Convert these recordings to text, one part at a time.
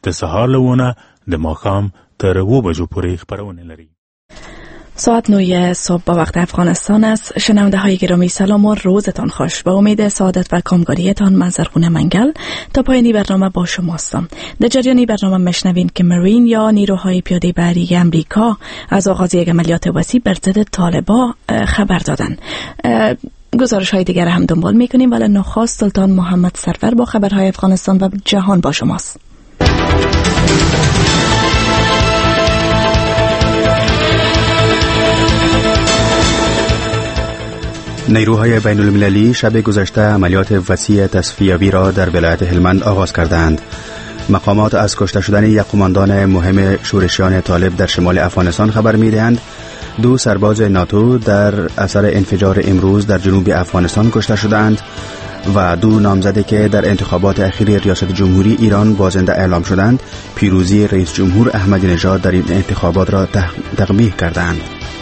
د سهار لونه د ماښام تر 2 بجو پورې خبرونه لري. ساعت 9 صبح به وقت افغانستان است. شنونده های گرامی سلام و روزتان خوش. با امید سعادت و کامگاریتان من زرغونه منگل تا پایانی برنامه با شما هستم. در جریان برنامه میشنوین که مرین یا نیروهای پیاده بحری امریکا از آغاز یک عملیات وسیع بر ضد طالبان خبر دادند. گزارش های دیگر هم دنبال میکنیم، ولی نخست سلطان محمد سرور با خبرهای افغانستان و جهان با شماست. نیروهای بین المللی شب گذشته عملیات وسیع تصفیه‌آوری را در ولایت هلمند آغاز کردند. مقامات از کشته شدن یک قماندان مهم شورشیان طالب در شمال افغانستان خبر می‌دهند. 2 سرباز ناتو در اثر انفجار امروز در جنوب افغانستان کشته شدند و 2 نامزدی که در انتخابات اخیر ریاست جمهوری ایران بازنده اعلام شدند، پیروزی رئیس جمهور احمدی نژاد در این انتخابات را تقبیح کردند.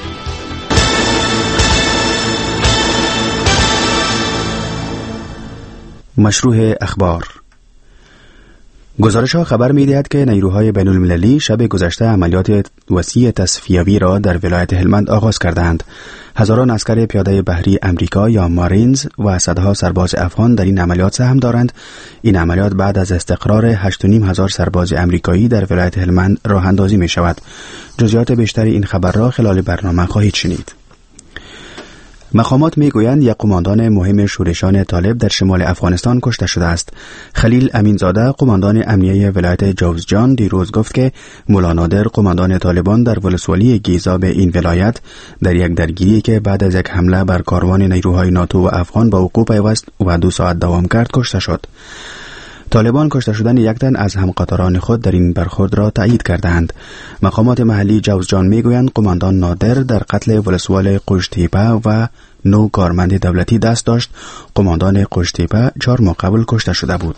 مشروع اخبار. گزارش‌ها خبر می‌دهد که نیروهای بین المللی شب گذشته عملیات وسیع تصفیه‌آوری را در ولایت هلمند آغاز کردند. هزاران عسکر پیاده بحری امریکا یا مارینز و صدها سرباز افغان در این عملیات سهم دارند. این عملیات بعد از استقرار 8,500 سرباز امریکایی در ولایت هلمند راه اندازی می‌شود. جزئیات بیشتر این خبر را خلال برنامه خواهید شنید. مقامات میگویند یک قماندان مهم شورشیان طالب در شمال افغانستان کشته شده است. خلیل امینزاده قماندان امنیه ولایت جوزجان دیروز گفت که ملا نادر قماندان طالبان در ولسوالی گیزاب این ولایت در یک درگیری که بعد از یک حمله بر کاروان نیروهای ناتو و افغان به وقوع پیوست و 2 ساعت دوام کرد کشته شد. طالبان کشته شدن یک تن از همقطاران خود در این برخورد را تایید کردند. مقامات محلی جوزجان میگویند قماندان نادر در قتل ولسوال قوشتیپه و 9 کارمند دولتی دست داشت. قماندان قوشتیپه 4 ماه قبل کشته شده بود.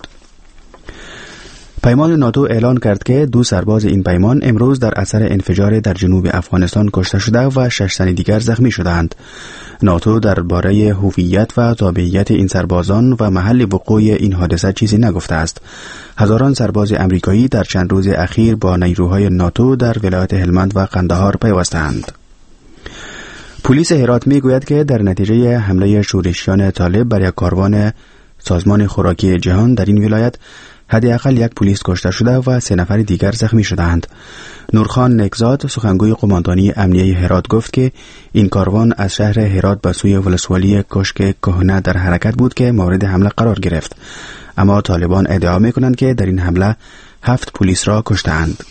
پیمان ناتو اعلان کرد که 2 سرباز این پیمان امروز در اثر انفجار در جنوب افغانستان کشته شده و 6 تن دیگر زخمی شدند. ناتو درباره هویت و تابعیت این سربازان و محل وقوع این حادثه چیزی نگفته است. هزاران سرباز امریکایی در چند روز اخیر با نیروهای ناتو در ولایت هلمند و قندهار پیوستند. پلیس هرات میگوید که در نتیجه حمله شورشیان طالب بر یک کاروان سازمان خوراکی جهان در این ولایت حداقل 1 پلیس کشته شده و 3 نفر دیگر زخمی شدند. نورخان نکزاد سخنگوی قماندانی امنیه هرات گفت که این کاروان از شهر هرات به سوی ولسوالی کشک کهنه در حرکت بود که مورد حمله قرار گرفت. اما طالبان ادعا میکنند که در این حمله 7 پلیس را کشتند.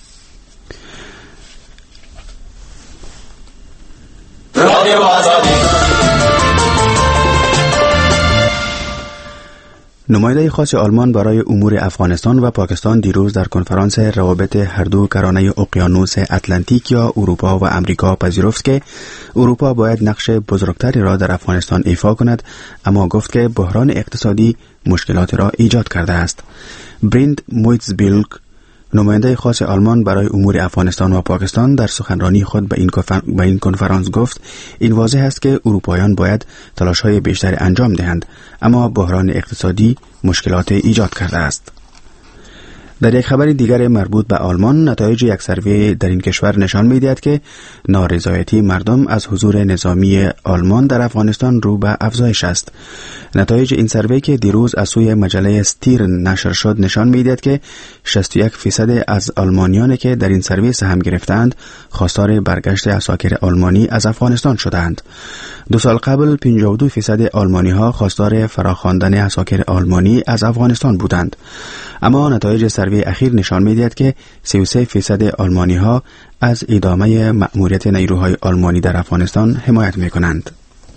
نماینده خاص آلمان برای امور افغانستان و پاکستان دیروز در کنفرانس روابط هر دو کرانه اقیانوس اتلانتیک یا اروپا و امریکا پذیرفت که اروپا باید نقش بزرگتری را در افغانستان ایفا کند، اما گفت که بحران اقتصادی مشکلات را ایجاد کرده است. بریند مویتزبیلگ نماینده خاص آلمان برای امور افغانستان و پاکستان در سخنرانی خود به این کنفرانس گفت این واضح است که اروپاییان باید تلاش‌های بیشتری انجام دهند، اما بحران اقتصادی مشکلات ایجاد کرده است. در یک خبر دیگر مربوط به آلمان، نتایج یک سروی در این کشور نشان می‌دهد که نارضایتی مردم از حضور نظامی آلمان در افغانستان رو به افزایش است. نتایج این سروی که دیروز از سوی مجله ستیرن نشر شد نشان می‌دهد که 61% از آلمانیانی که در این سروی سهم گرفتند خواستار برگشت عساکر آلمانی از افغانستان شدند. 2 سال قبل 52% آلمانی‌ها خواستار فراخواندن عساکر آلمانی از افغانستان بودند. اما نتایج سروی اخیر نشان می‌دهد که 33% آلمانی‌ها از ادامه مأموریت نیروهای آلمانی در افغانستان حمایت می‌کنند.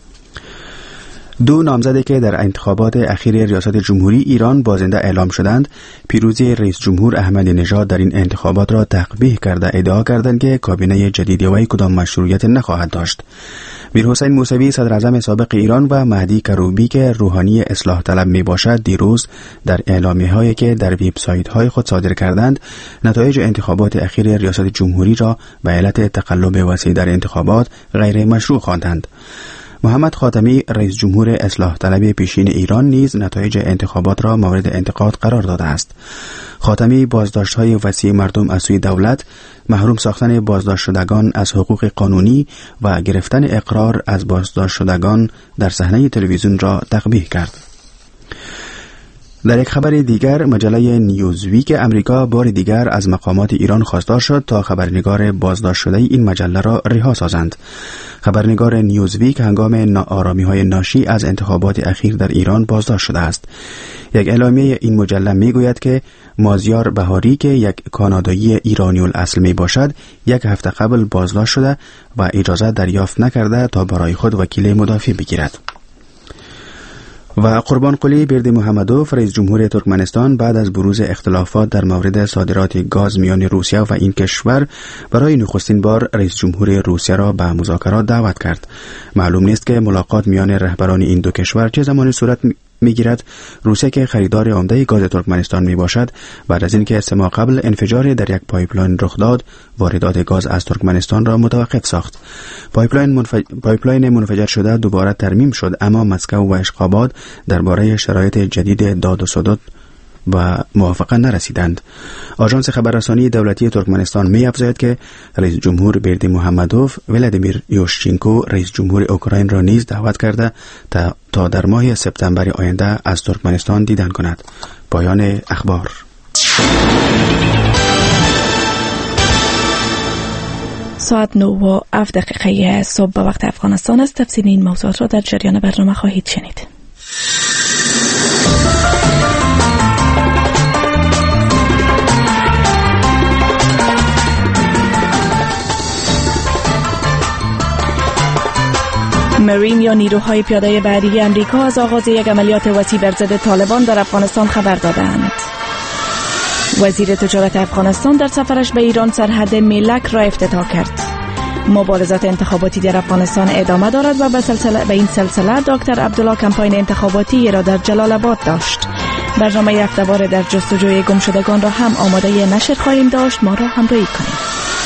2 نامزدی که در انتخابات اخیر ریاست جمهوری ایران بازنده اعلام شدند، پیروزی رئیس جمهور احمدی نژاد در این انتخابات را تقبیح کرده ادعا کردند که کابینه جدید وی کدام مشروعیت نخواهد داشت. میرحسین موسوی صدر اعظم سابق ایران و مهدی کروبی که روحانی اصلاح طلب می باشد دیروز در اعلامیه‌هایی که در وبسایت‌های خود صادر کردند نتایج انتخابات اخیر ریاست جمهوری را به علت تقلب وسیع در انتخابات غیر مشروع خواندند. محمد خاتمی رئیس جمهور اصلاح طلب پیشین ایران نیز نتایج انتخابات را مورد انتقاد قرار داده است. خاتمی بازداشت‌های وسیع مردم از سوی دولت، محروم ساختن بازداشت شدگان از حقوق قانونی و گرفتن اقرار از بازداشت شدگان در صحنه تلویزیون را تقبیح کرد. در یک خبر دیگر، مجله نیوزویک امریکا بار دیگر از مقامات ایران خواستار شد تا خبرنگار بازداشت شده این مجله را رها سازند. خبرنگار نیوزویک هنگام ناآرامی‌های ناشی از انتخابات اخیر در ایران بازداشت شده است. یک اعلامیه این مجله میگوید که مازیار بهاری که یک کانادایی ایرانی الاصل می باشد، یک هفته قبل بازداشت شده و اجازه دریافت نکرده تا برای خود وکیل مدافع بگیرد. و قربانقلی بردیمحمدوف رئیس جمهور ترکمنستان بعد از بروز اختلافات در مورد صادرات گاز میان روسیه و این کشور برای نخستین بار رئیس جمهور روسیه را به مذاکرات دعوت کرد. معلوم نیست که ملاقات میان رهبران این دو کشور چه زمانی صورت میگیرد. روسیه که خریدار عمده گاز ترکمنستان می باشد، بعد از اینکه 3 ماه قبل انفجار در یک پایپلاین رخ داد، واردات گاز از ترکمنستان را متوقف ساخت. پایپلاین منفجر شده دوباره ترمیم شد، اما مسکو و اشخاباد درباره شرایط جدید داد و ستد و موافقه نرسیدند. آژانس خبررسانی دولتی ترکمنستان می افزاید که رئیس جمهور بردیمحمدوف ولادیمیر یوشچینکو رئیس جمهور اوکراین را نیز دعوت کرده تا در ماه سپتامبر آینده از ترکمنستان دیدن کند. پایان اخبار. ساعت 9:07 صبح به وقت افغانستان است. تفصیل این موضوعات را در جریان برنامه خواهید شنید. مرین یا نیروهای پیاده بحری امریکا از آغاز یک عملیات وسیع بر ضد طالبان در افغانستان خبر دادند. وزیر تجارت افغانستان در سفرش به ایران سرحد میلک را افتتاح کرد. مبارزات انتخاباتی در افغانستان ادامه دارد و به این سلسله دکتر عبدالله کمپاین انتخاباتی را در جلال آباد داشت. برنامه هفته‌وار در جستجوی گمشدگان را هم آماده نشر خواهیم داشت. ما را همراهی کنید.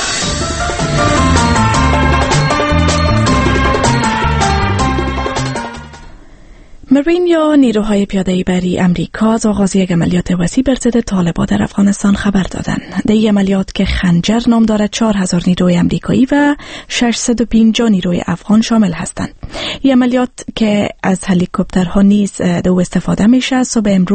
مرین یا نیروهای پیاده بری امریکا از آغاز یک عملیات وسیع بر ضد طالبان در افغانستان خبر دادند. در این عملیات که خنجر نام دارد 4000 نیروی امریکایی و 650 نیروی افغان شامل هستند. این عملیات که از هلیکوپترها نیز دو استفاده میشه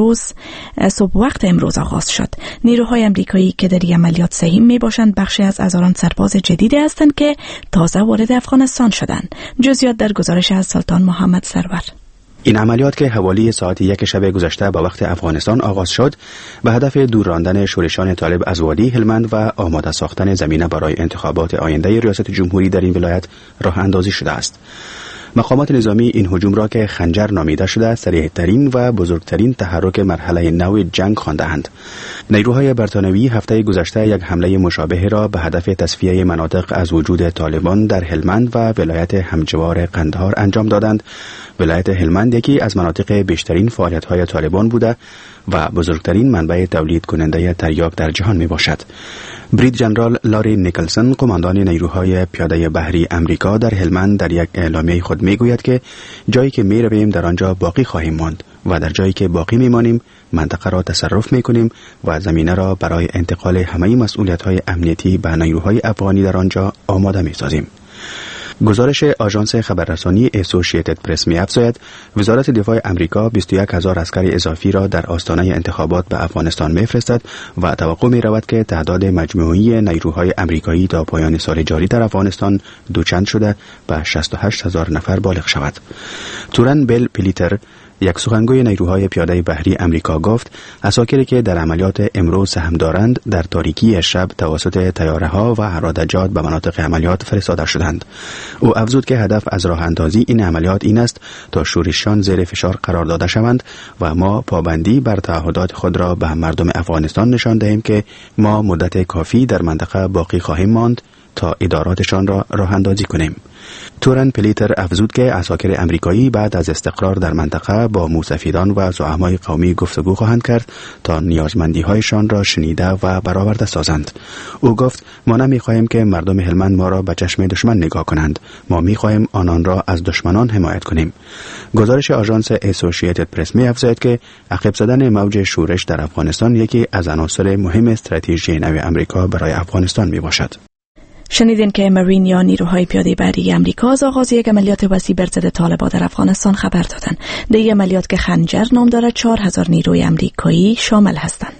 صبح وقت امروز آغاز شد. نیروهای امریکایی که در این عملیات سهیم می باشند بخشی از هزاران سرباز جدید هستند که تازه وارد افغانستان شدند. جزئیات در گزارش از سلطان محمد سرور. این عملیات که حوالی ساعت 1 شب گذشته به وقت افغانستان آغاز شد، به هدف دور راندن شورشان طالب از وادی هلمند و آماده ساختن زمینه برای انتخابات آینده ریاست جمهوری در این ولایت راه اندازی شده است. مقامات نظامی این هجوم را که خنجر نامیده شده سریع‌ترین و بزرگترین تحرک مرحله نو جنگ خوانده‌اند. نیروهای برتانوی هفته گذشته یک حمله مشابه را به هدف تصفیه مناطق از وجود طالبان در هلمند و ولایت همجوار قندهار انجام دادند. ولایت هلمند یکی از مناطق بیشترین فعالیت‌های طالبان بوده و بزرگترین منبع تولید کننده تریاک در جهان می باشد. برید جنرال لاری نیکلسن، قماندان نیروهای پیاده بحری امریکا در هلمند، در یک اعلامیه خود می گوید که جایی که می رویم در آنجا باقی خواهیم ماند و در جایی که باقی می مانیم منطقه را تصرف می کنیم و زمینه را برای انتقال همه مسئولیت‌های امنیتی به نیروهای افغانی در آنجا آماده می سازیم. گزارش آژانس خبررسانی اسوسییتد پرس می‌افزاید وزارت دفاع امریکا 21000 عسکر اضافی را در آستانه انتخابات به افغانستان می‌فرستد و توقع می‌رود که تعداد مجموعی نیروهای امریکایی تا پایان سال جاری در افغانستان دوچند شده به 68000 نفر بالغ شود. تورن بیل پلیتر، یک سخنگوی نیروهای پیاده بحری امریکا، گفت عساکری که در عملیات امروز سهم دارند در تاریکی شب توسط طیاره‌ها و هرادجات به مناطق عملیات فرستاده شدند. او افزود که هدف از راه اندازی این عملیات این است تا شورشیان زیر فشار قرار داده شوند و ما پابندی بر تعهدات خود را به مردم افغانستان نشان دهیم که ما مدت کافی در منطقه باقی خواهیم ماند تا اداراتشان را راه اندازی کنیم. تورن پلیتر افزود که عساکر امریکایی بعد از استقرار در منطقه با موسفیدان و زعمای قومی گفتگو خواهند کرد تا نیازمندی‌هایشان را شنیده و برآورده سازند. او گفت ما نمی‌خواهیم که مردم هلمند ما را به چشم دشمن نگاه کنند. ما می‌خواهیم آنان را از دشمنان حمایت کنیم. گزارش آژانس اسوسییتد پرس می‌افزاید که عقب زدن موج شورش در افغانستان یکی از عناصر مهم استراتژی نو آمریکا برای افغانستان میباشد. شنیدین که مرین یا نیروهای پیاده بری امریکا از آغاز یک عملیات وسیع بر ضد طالبان در افغانستان خبر دادند. در این عملیات که خنجر نام دارد 4000 نیروی امریکایی شامل هستند.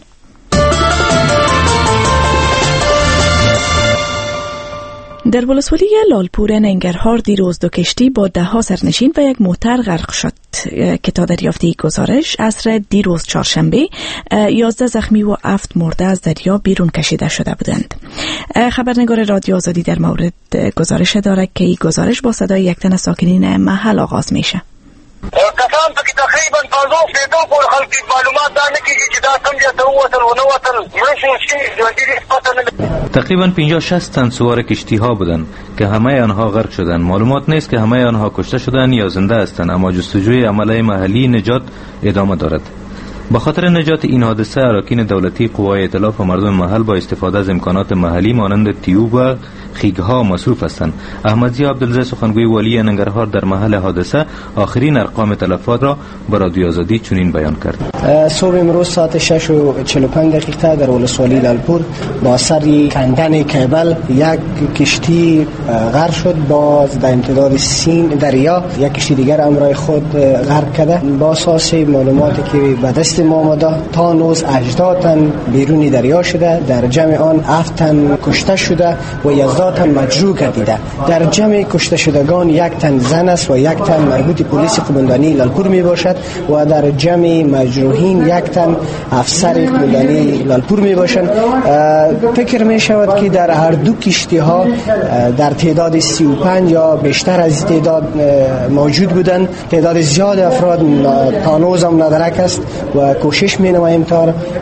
در ولسوالی لالپور ننگرهار دیروز 2 کشتی با 10 سرنشین و 1 موتر غرق شد که تا دریافتی گزارش عصر دیروز چهارشنبه 11 زخمی و 7 مرده از دریا بیرون کشیده شده بودند. خبرنگار رادیو آزادی در مورد گزارش دارد که این گزارش با صدای یک تن از ساکنین محل آغاز میشه. کسان پکې تقریبا 50 دېدو پورې خلک معلومات دا نه کېږي چې دا کوم ځای ته ووتل و نه وتل مړه شو چې ژوندي دي پته نه. تقریبا 50-60 تن سوار کشتی ها بودند که همه آنها غرق شدند. معلومات نیست که همه آنها کشته شدند یا زنده هستند، اما جستجوی عمله محلی نجات ادامه دارد. با خاطر نجات این حادثه اراکین دولتی، قوای ائتلاف و مردم محل با استفاده از امکانات محلی مانند تیوب و خیگ‌ها مصروف هستند. احمدضیا عبدالله سخنگوی والی ننگرهار در محل حادثه آخرین ارقام تلفات را به رادیو آزادی چنین بیان کرد. صبح امروز ساعت 6:45 در ولسوالی لالپور با اثر کندن کابل یک کشتی غرق شد. باز در امتداد سین دریا یک کشتی دیگر همراه خود غرق کرده. با اساس معلوماتی که به دست ما آمده تا نوز 80 تن بیرون دریا شده، در جمع آن 7 تن کشته شده و 11 تن مجروح گردیده. در جمع کشته شدگان 1 تن زن است و 1 تن مربوط پلیس قومندانی لالپور می باشد و در جمع مجروحین 1 تن افسر قومندانی لالپور می باشند. فکر می شود که در هر دو کشتی ها در تعداد 35 یا بیشتر از تعداد موجود بودند. تعداد زیاد افراد تا نوز هم ندرک است و کوشش می نماییم تا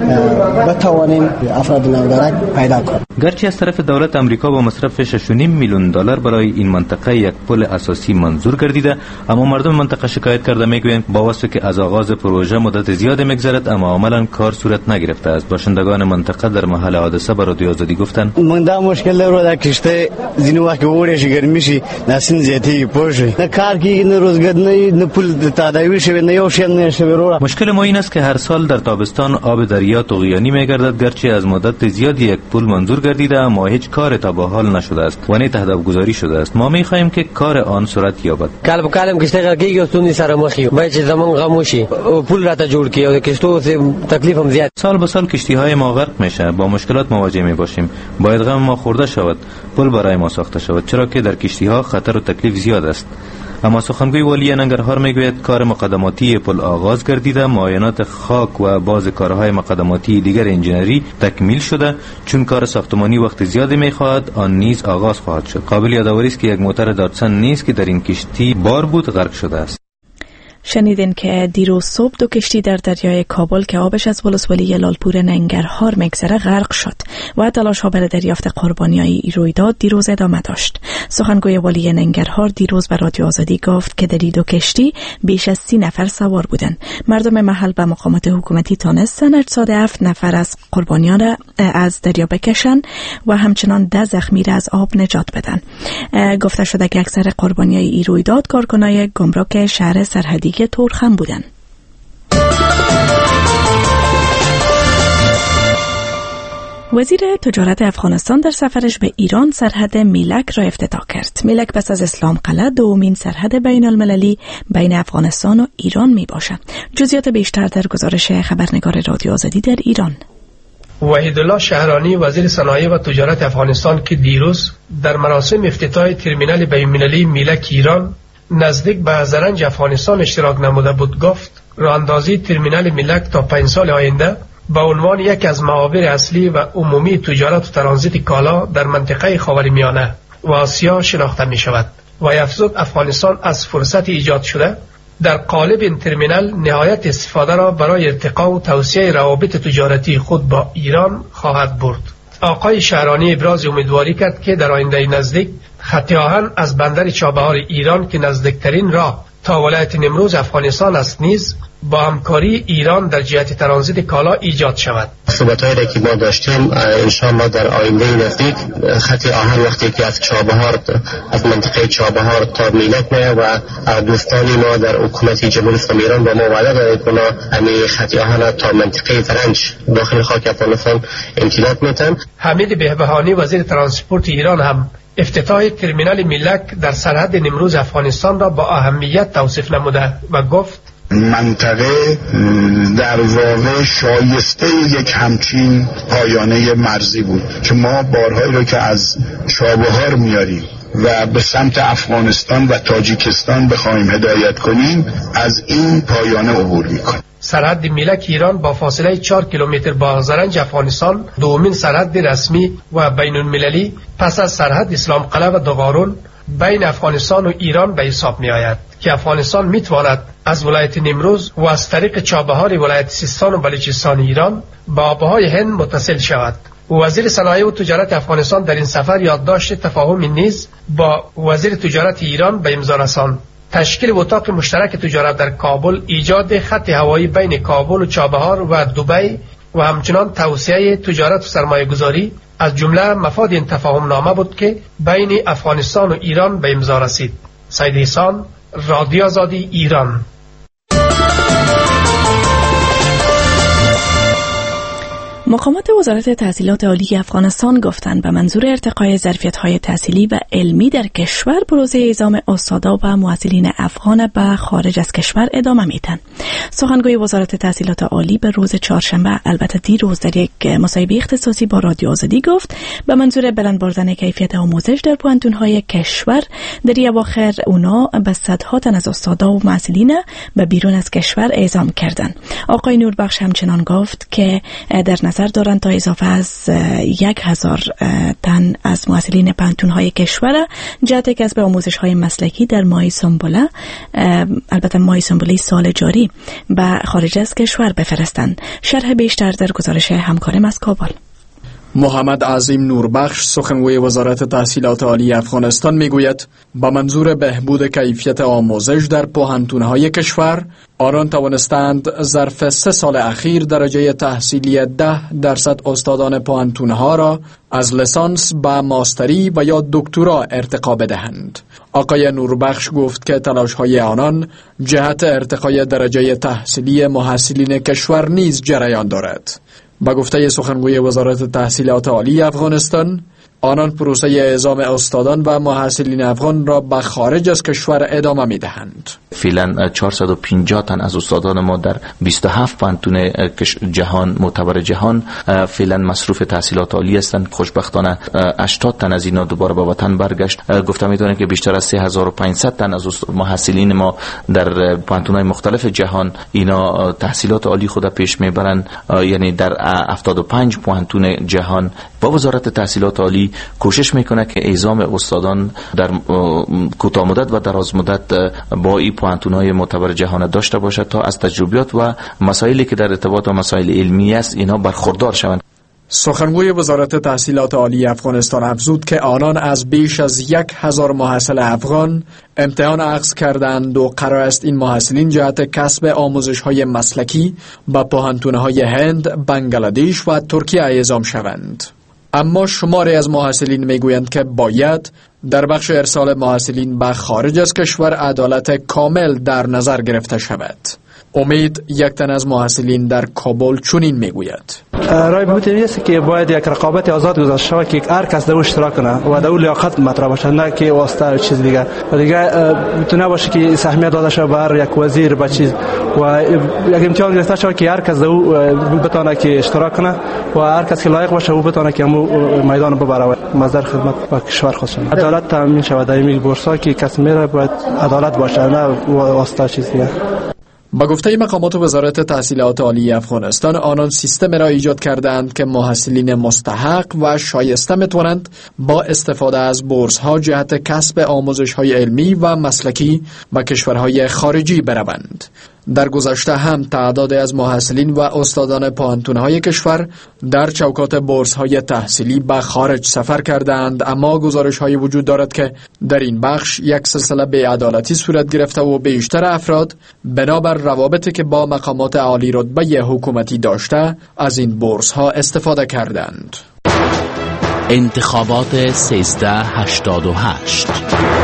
بتوانیم افراد نادرک پیدا کنیم. گرچه از طرف دولت امریکا با مصرف 6.5 میلیون دلار برای این منطقه یک پل اساسی منظور گردیده، اما مردم منطقه شکایت کرده میگویند با واسطه که از آغاز پروژه مدت زیادی میگذرد اما عملاً کار صورت نگرفته است. باشندگان منطقه در محل حادثه با رادیو آزادی گفتند من دا مشکل رو در کشته زینو وقت اورش گرمیشی نسین زیاتی پروژه نه کار کی نه روزگار نه پل تداوی شوی نه یو شین نه شوی رو. مشکل ما این است که هر سال در تابستان آب دریا طغیانی میگردد. گرچه از مدت زیادی یک پل منظور گردیده اما هیچ کار تا به حال نشده است و نه تهدف گذاری شده است. ما می‌خواهیم که کار آن صورت یابد. کلم کشته غرقی استونی سره مخی باید چې زمان خاموشي پول را ته جوړ کړي او کشتو تکلیف هم زیات. سال به سال کشتی‌های ما غرق میشه، با مشکلات مواجه میباشیم. باید غم ما خورده شود، پل برای ما ساخته شود، چرا که در کشتی‌ها خطر و تکلیف زیاد است. اما سخنگوی والی ننگرهار میگوید کار مقدماتی پل آغاز گردیده، معاینات خاک و بعض کارهای مقدماتی دیگر انجینری تکمیل شده. چون کار ساختمانی وقت زیادی میخواهد آن نیز آغاز خواهد شد. قابل یادآوری است که یک موتر دادسن نیز که در این کشتی بار بود غرق شده است. شنیدین که دیروز صبح 2 کشتی در دریای کابل که آبش از ولسوالی لالپور ننگرهار میگذره غرق شد و تلاش ها برای دریافت قربانیای این رویداد دیروز ادامه داشت. سخنگوی والی ننگرهار دیروز به رادیو آزادی گفت که در این 2 کشتی بیش از 30 نفر سوار بودند. مردم محل به مقامات حکومتی تانستن 87 نفر از قربانیان را از دریا بکشن و همچنان 10 زخمی را از آب نجات بدن. گفته شده که اکثر قربانیای این رویداد کارکنای گمرک شهر سرحدی که تورخم بودن. وزیر تجارت افغانستان در سفرش به ایران سرحد میلک را افتتاح کرد. میلک پس از اسلام قلعه دومین سرحد بین المللی بین افغانستان و ایران می باشد. جزئیات بیشتر در گزارش خبرنگار رادیو آزادی در ایران. وحیدالله شهرانی وزیر صنایع و تجارت افغانستان که دیروز در مراسم افتتاح ترمینال بین المللی میلک ایران نزدیک به زرنج افغانستان اشتراک نموده بود گفت راهاندازی ترمینال میلک تا 5 سال آینده به عنوان یکی از محاور اصلی و عمومی تجارت و ترانزیت کالا در منطقه خاورمیانه و آسیا شناخته می شود و افزود افغانستان از فرصت ایجاد شده در قالب این ترمینال نهایت استفاده را برای ارتقا و توسعه روابط تجارتی خود با ایران خواهد برد. آقای شهرانی ابراز امیدواری کرد که در آینده نزدیک خط آهن از بندر چابهار ایران که نزدیکترین راه تا ولایت نیمروز افغانستان است نیز با همکاری ایران در جهت ترانزیت کالا ایجاد شود. صحبت‌هایی که ما داشتیم انشاءالله در آینده نزدیک خط آهن وقتی که از چابهار از منطقه چابهار تا میلک میه و دوستانی ما در حکومت جمهوری اسلامی ایران با ما وعده دادند که همین خط آهن تا منطقه فرنج داخل خاک افغانستان امتداد میتن. حمید بهبهانی وزیر ترانسپورت ایران هم افتتاح ترمینال میلک در سرحد نیمروز افغانستان را با اهمیت توصیف نموده و گفت منطقه در واقع شایسته یک همچین پایانه مرزی بود که ما بارهایی رو که از چابهار میاریم و به سمت افغانستان و تاجیکستان بخوایم هدایت کنیم از این پایانه عبور میکنیم. سرحد میلک ایران با فاصله 4 کیلومتر با زرنج افغانستان دومین سرحد رسمی و بین المللی پس از سرحد اسلام قلعه و دغارون بین افغانستان و ایران به حساب می آید که افغانستان می تواند از ولایت نیمروز و از طریق چابهار ولایت سیستان و بلوچستان ایران با آبهای هند متصل شود. وزیر صنایع و تجارت افغانستان در این سفر یادداشت تفاهمی نیز با وزیر تجارت ایران به امضا رساند. تشکیل اتاق مشترک تجارت در کابل، ایجاد خط هوایی بین کابل و چابهار و دبی و همچنان توسعه تجارت و سرمایه گذاری از جمله مفاد این تفاهم نامه بود که بین افغانستان و ایران به امضا رسید. سید احسان، رادیو آزادی ایران. مقامات وزارت تحصیلات عالی افغانستان گفتند به منظور ارتقای ظرفیت‌های تحصیلی و علمی در کشور پروژه اعزام استادا و معلولین افغان به خارج از کشور ادامه میدن. سخنگوی وزارت تحصیلات عالی به روز چهارشنبه البته دیروز در یک مصاحبه اختصاصی با رادیو آزادی گفت به منظور بلند بردن کیفیت آموزش در پوهنتون‌های کشور در اواخر اونا به صدها تن از استادا و معلولین به بیرون از کشور اعزام کردند. آقای نوربخش همچنان گفت که در نظر دارند تا اضافه از 1000 تن از معلولین پوهنتون‌های کشور جهت کسب آموزش‌های مسلکی در ماه سنبله، البته ماه سنبله سال جاری، به خارج از کشور بفرستند. شرح بیشتر در گزارش همکارم از کابل. محمد عظیم نوربخش سخنگوی وزارت تحصیلات عالی افغانستان میگوید با منظور بهبود کیفیت آموزش در پوهنتون‌های کشور آنان توانستند ظرف 3 سال اخیر درجه تحصیلی 10% استادان پوهنتون‌ها را از لیسانس به ماستری و یا دکترا ارتقا بدهند. آقای نوربخش گفت که تلاش‌های آنان جهت ارتقای درجه تحصیلی محصلین کشور نیز جریان دارد. با گفته سخنگوی وزارت تحصیلات عالی افغانستان، آنان پروسه اعزام استادان و محصلین افغان را به خارج از کشور ادامه می‌دهند. فعلا 450 تن از استادان ما در 27 پوهنتون جهان معتبر جهان فعلا مصروف تحصیلات عالی هستند. خوشبختانه 80 تن از اینا دوباره به وطن برگشت. گفتم می‌دونم که بیشتر از 3500 تن از محصلین ما در پوهنتون‌های مختلف جهان اینا تحصیلات عالی خود پیش میبرند. یعنی در 75 پوهنتون جهان با وزارت تحصیلات عالی کوشش میکنه که اعزام استادان در کوتاه مدت و دراز مدت با این پوهنتون‌های معتبر جهان داشته باشد تا از تجربیات و مسائلی که در ارتباط با مسائل علمی است اینا برخوردار شوند. سخنگوی وزارت تحصیلات عالی افغانستان افزود که آنان از بیش از 1000 محصل افغان امتحان اخذ کردند و قرار است این محصلین جهت کسب آموزش‌های مسلکی به پوهنتون‌های هند، بنگلادش و ترکیه اعزام شوند. اما شماری از محصلین میگویند که باید در بخش ارسال محصلین به خارج از کشور عدالت کامل در نظر گرفته شود. امید یک تن از محصلین در کابل چنین میگوید: رای بهبود است که باید یک رقابت آزاد گذاشته شود که هر کس در اشتراک کنه و در لیاقت مطرح باشه، نه که واسطه چیز دیگه میتونه باشه که سهمیه داده شود به هر یک وزیر به چیز و یک امتحان گرفته شود که هر کس در بتونه که اشتراک کنه و هر کس که لایق باشه او بتونه که میدان ببره. مصدر خدمت با کشور خواستم عدالت تامین شود. در این بورسا که کس میره باید عدالت باشه، نه واسطه چیز دیگه. با گفته مقامات وزارت تحصیلات عالی افغانستان، آنان سیستم را ایجاد کردند که محصلین مستحق و شایسته میتوانند با استفاده از بورس ها جهت کسب آموزش های علمی و مسلکی به کشورهای خارجی بروند. در گذشته هم تعدادی از محصلین و استادان پوهنتون‌های کشور در چوکات بورس‌های تحصیلی به خارج سفر کردند، اما گزارش‌های وجود دارد که در این بخش یک سلسله بی‌عدالتی صورت گرفته و بیشتر افراد بنابر روابطی که با مقامات عالی رتبه حکومتی داشته از این بورس‌ها استفاده کردند. انتخابات 1388.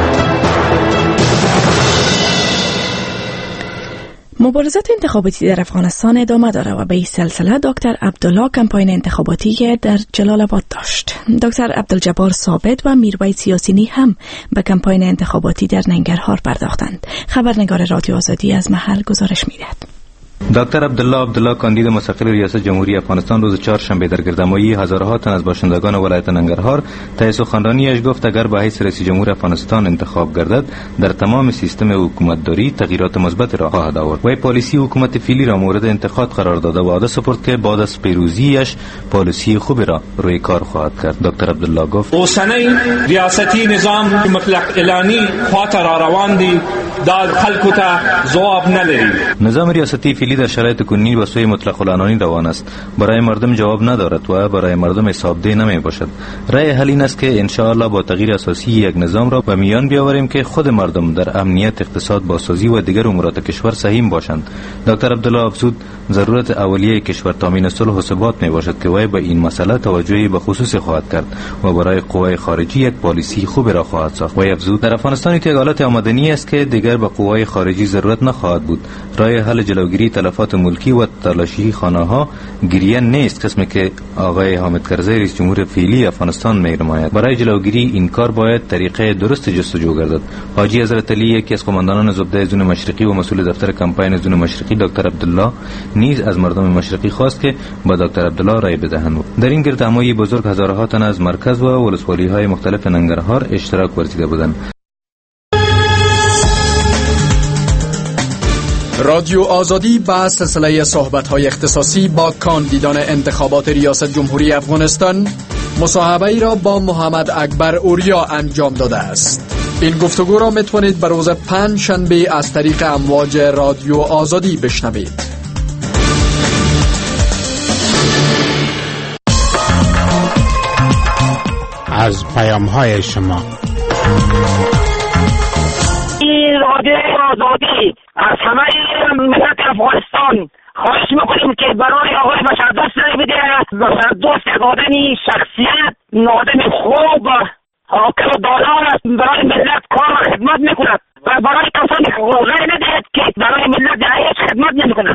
مبارزات انتخاباتی در افغانستان ادامه داره و به این سلسله دکتر عبدالله کمپاین انتخاباتی در جلال آباد داشت. دکتر عبدالجبار ثابت و میرویس یاسینی هم به کمپاین انتخاباتی در ننگرهار پرداختند. خبرنگار رادیو آزادی از محل گزارش می‌دهد. دکتر عبدالله کاندید مستقل ریاست جمهوری افغانستان روز چهارشنبه در گردمایی هزارها تن از باشندگان ولایت ننگرهار طی سخنرانیش گفت اگر به حیث رئیس جمهور افغانستان انتخاب گردد در تمام سیستم حکومتداری تغییرات مثبت را خواهد آورد. وی پالیسی حکومت فعلی را مورد انتقاد قرار داده و وعده سپرد که بعد از پیروزیش پالیسی خوبی را روی کار خواهد کرد. دکتر عبدالله گفت اوسنی ریاستی نظام مطلق اعلانی خاطر روان دی در خلکو ته جواب نداری. نظام ریاستی فعلی در شرایط کنونی به سوی مطلق العنانی روان است، برای مردم جواب ندارد و برای مردم حسابده نمی باشد. رای حل این است که ان شاء الله با تغییر اساسی یک نظام را به میان بیاوریم که خود مردم در امنیت، اقتصاد، بازسازی و دیگر امورات کشور سهیم باشند. دکتر عبدالله افزود ضرورت اولیه کشور تامین صلح و ثبات می باشد که وی به این مسئله توجهی به خصوص خواهد کرد و برای قوای خارجی یک پالیسی خوب را خواهد ساخت. وی افزود در افغانستان یک حالت آمدنی است که دیگر به قوای خارجی ضرورت نخواهد بود. رای حل جلوگیری تلفات ملکی و تلاشی خانه‌ها گریه نیست، قسمی که آقای حامد کرزی رئیس جمهور فعلی افغانستان می‌نماید. برای جلوگیری این کار باید طریقه درست جستجو گردد. حاجی حضرت علی، یکی از قماندانان زبده زون مشرقی و مسئول دفتر کمپاین زون مشرقی، دکتر عبدالله نیز از مردم مشرقی خواست که با دکتر عبدالله رای بدهند. در این گردهمایی بزرگ هزارها تن از مرکز و ولسوالی‌های مختلف ننگرهار اشتراک ورزیده بودند. رادیو آزادی با سلسله صحبت‌های اختصاصی با کاندیدان انتخابات ریاست جمهوری افغانستان مصاحبه‌ای را با محمد اکبر اوریا انجام داده است. این گفتگو را می‌توانید به روز پنجشنبه از طریق امواج رادیو آزادی بشنوید. از پیام‌های شما رادیو آزادی از همه ملت افغانستان خواهش میکنیم که برای آقای بشردوست رای بده. بشردوست یک آدمی شخصیت، آدم خوب، حاکم و دانا است، برای ملت کار و خدمت میکند و برای کسانی رای ندهد که برای ملت هیچ خدمت نمیکند.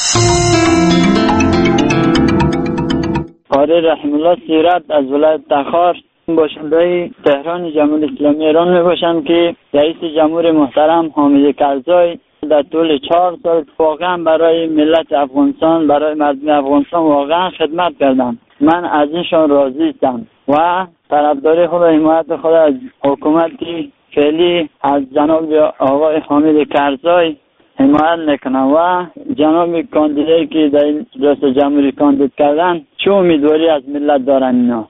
قاری رحم الله سیرت از ولایت تخار باشنده تهران جمهوری اسلامی ایران می باشم که رئیس جمهور محترم حامد کرزی در طول 4 سال واقعا برای ملت افغانستان، برای مردم افغانستان واقعا خدمت کردم. من از اینشان راضی هستم و طرفداری خود و حمایت خود از حکومتی فعلی از جناب آقای حامد کرزی حمایت میکنم و جناب کاندیدایی که در این ریاست جمهوری کاندید کردن چه امیدواری از ملت دارن اینا.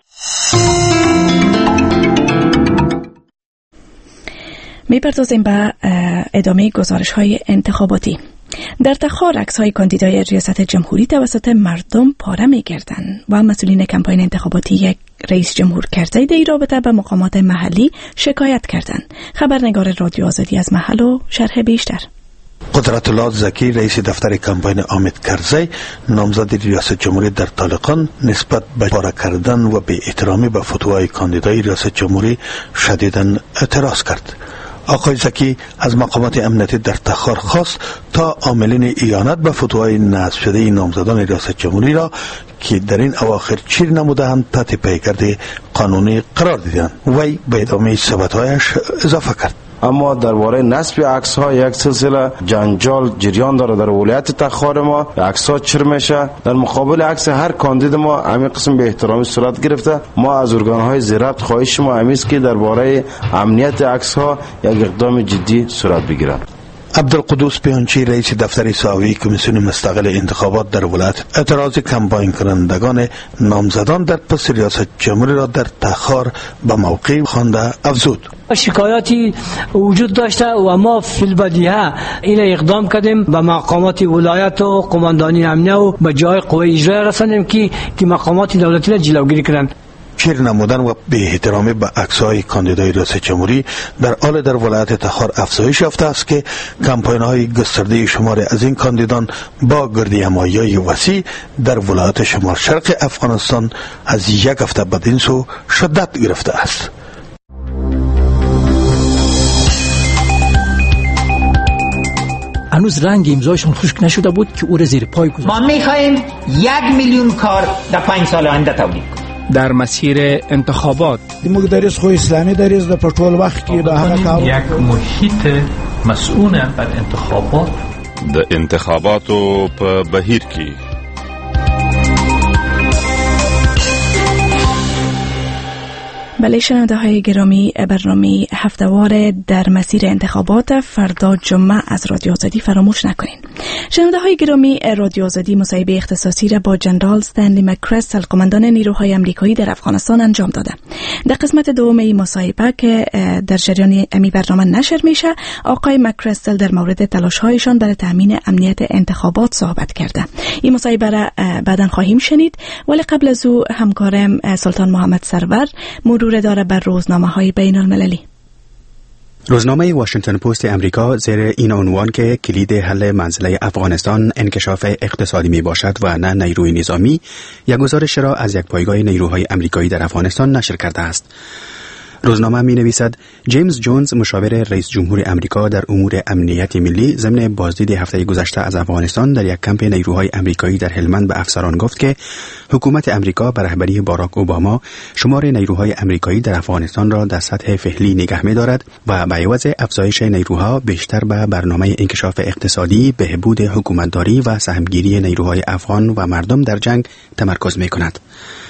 می‌پردازیم به ادامه گزارش‌های انتخاباتی. در تخار عکس‌های کاندیدای ریاست جمهوری توسط مردم پاره می‌گردند و مسئولین کمپاین انتخاباتی یک رئیس جمهور کرزی در این رابطه به مقامات محلی شکایت کردند. خبرنگار رادیو آزادی از محل و شرح بیشتر. قدرت الله زکی رئیس دفتر کمپاین حامد کرزی نامزد ریاست جمهوری در طالقان نسبت به پاره کردن و بی احترامی به فتوای کاندیدای ریاست جمهوری شدیداً اعتراض کرد. آقای زکی از مقامات امنیتی در تخار خواست تا عاملین اعانت به فتوای نصب شده نامزدان ریاست جمهوری را که در این اواخر چیر نمودند تحت پیگرد قانونی قرار دیدند. وی به ادامه صحبت‌هایش اضافه کرد. اما درباره نصب عکس ها یک سلسله جنجال جریان داره در ولایت تخار ما. عکس ها چر میشه در مقابل عکس هر کاندید ما همین قسم به احترامی صورت گرفته. ما از ارگان های ضبط خواهش ما همیست که درباره امنیت عکس ها یک اقدام جدی صورت بگیرد. عبدالقدوس پیانچی رئیس دفتر ساوی کمیسیون مستقل انتخابات در ولایت اعتراض کمپاین کنندگان نامزدان در پس ریاست جمهوری را در تأخیر به موقع خوانده افزود. شکایاتی وجود داشته و ما فی البدیهه این اقدام کردیم به مقامات ولایت و قماندانی امنیه و به جای قوه اجرایی رسانیم که مقامات دولتی را جلوگیری کنند. شیر نمودن و بی احترامی به عکس‌های کاندیدای ریاست جمهوری در حال در ولایت تخار افزایش یافته است که کمپاین‌های گسترده شمار از این کاندیدان با گردهمایی وسیع در ولایت شمال شرق افغانستان از یک هفته بدین سو شدت گرفته است. هنوز رنگ امضایشون خشک نشده بود که او را زیر پای گذاشت. ما می‌خواهیم 1,000,000 کار در 5 سال آینده تولید کنیم. در مسیر انتخابات موږ دریس خو اسلامي دریس د پټول وخت کې به هغه کار یک محیط مسئول بر انتخابات د انتخاباتو په بهیر کې بله شنونده های گرامی، برنامه هفتهوار در مسیر انتخابات فردا جمعه از رادیو آزادی فراموش نکنین. شنونده های گرامی، رادیو آزادی مصاحبه اختصاصی را با جنرال استنلی مکرستل قماندان نیروهای امریکایی در افغانستان انجام داده. در قسمت دوم این مصاحبه که در جریان امی برنامه نشر میشه، آقای مکرستل در مورد تلاش‌هایشان برای تامین امنیت انتخابات صحبت کرده. این مصاحبه را بعداً خواهیم شنید، ولی قبل از او همکارم سلطان محمد سرور مرور داره بر روزنامه‌های بین المللی. روزنامه واشنگتن پست امریکا زیر این عنوان که کلید حل منزله افغانستان انکشاف اقتصادی می باشد و نه نیروی نظامی، یک گزارش را از یک پایگاه نیروهای امریکایی در افغانستان نشر کرده است. روزنامه می نویسد جیمز جونز مشاور رئیس جمهور امریکا در امور امنیت ملی ضمن بازدید هفته گذشته از افغانستان در یک کمپ نیروهای امریکایی در هلمند به افسران گفت که حکومت امریکا به رهبری باراک اوباما شمار نیروهای امریکایی در افغانستان را در سطح فعلی نگه می دارد و به عوض افزایش نیروها بیشتر به برنامه انکشاف اقتصادی، بهبود حکومتداری و سهمگیری نیروهای افغان و مردم در جنگ تمرکز می کند.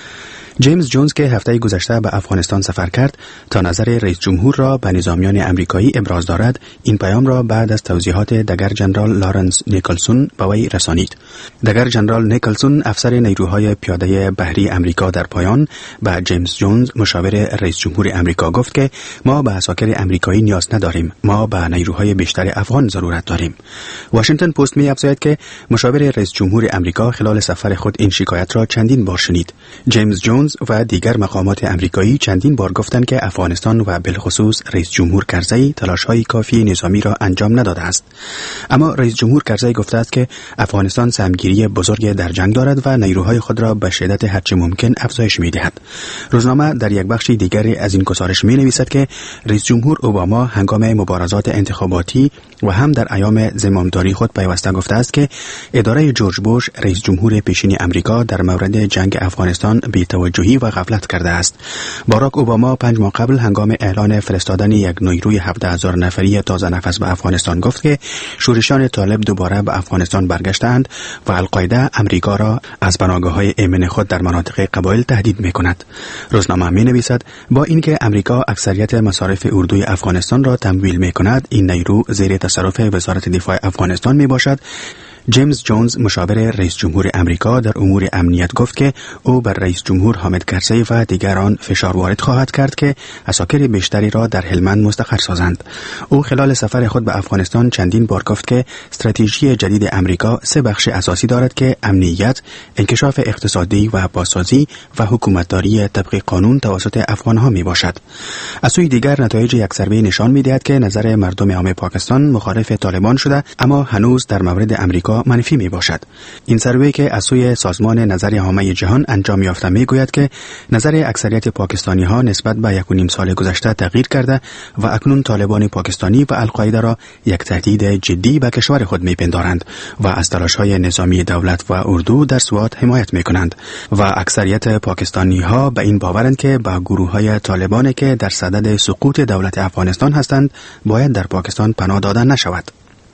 جیمز جونز که هفته گذشته به افغانستان سفر کرد تا نظر رئیس جمهور را به نظامیان امریکایی ابراز دارد، این پیام را بعد از توضیحات دگر جنرال لارنس نیکلسون به وی رسانید. دگر جنرال نیکلسون افسر نیروهای پیاده بحری امریکا در پایان به جیمز جونز مشاور رئیس جمهور امریکا گفت که ما به عساکر امریکایی نیاز نداریم، ما به نیروهای بیشتر افغان ضرورت داریم. واشنگتن پست می افزاید که مشاور رئیس جمهور امریکا خلال سفر خود این شکایت را چندین بار شنید. جیمز جونز و دیگر مقامات امریکایی چندین بار گفتند که افغانستان و بالخصوص رئیس جمهور کرزی تلاش‌های کافی نظامی را انجام نداده است. اما رئیس جمهور کرزی گفته است که افغانستان سهمگیری بزرگ در جنگ دارد و نیروهای خود را به شدت هرچه ممکن افزایش می‌دهد. روزنامه در یک بخش دیگری از این گزارش می‌نویسد که رئیس جمهور اوباما هنگام مبارزات انتخاباتی و هم در ایام زمامداری خود پیوسته گفته است که اداره جورج بوش رئیس جمهور پیشین امریکا در مورد جنگ افغانستان بی‌توجهی و غفلت کرده است. باراک اوباما 5 ماه قبل هنگام اعلان فرستادن یک نیروی 17,000 نفری تازه نفس به افغانستان گفت که شورشیان طالب دوباره به افغانستان برگشتند و القاعده امریکا را از پناهگاه‌های ایمن خود در مناطق قبایل تهدید می‌کند. روزنامه می‌نویسد با اینکه امریکا اکثریت مصارف اردوی افغانستان را تمویل می‌کند، این نیرو زیر تصرف وزارت دفاع افغانستان میباشد. جیمز جونز مشاور رئیس جمهور امریکا در امور امنیت گفت که او بر رئیس جمهور حامد کرزی و دیگران فشار وارد خواهد کرد که عساکر بیشتری را در هلمند مستقر سازند. او خلال سفر خود به افغانستان چندین بار گفت که استراتژی جدید امریکا 3 بخش اساسی دارد که امنیت، انکشاف اقتصادی و بازسازی و حکومتداری طبق قانون توسط افغانها می باشد. از سوی دیگر نتایج یک سروی نشان می دهد که نظر مردم عام پاکستان مخالف طالبان شده، اما هنوز در مورد امریکا منفی می باشد. این سروی که از سوی سازمان نظر عامه جهان انجام یافته می گوید که نظر اکثریت پاکستانی ها نسبت به 1.5 سال گذشته تغییر کرده و اکنون طالبان پاکستانی و القاعده را یک تهدید جدی به کشور خود می پندارند و از تلاش های نظامی دولت و اردو در سوات حمایت می کنند و اکثریت پاکستانی ها به این باورند که با گروه های طالبان که در صدد سقوط دولت افغانستان هستند باید در پاکستان پناه داده نشود.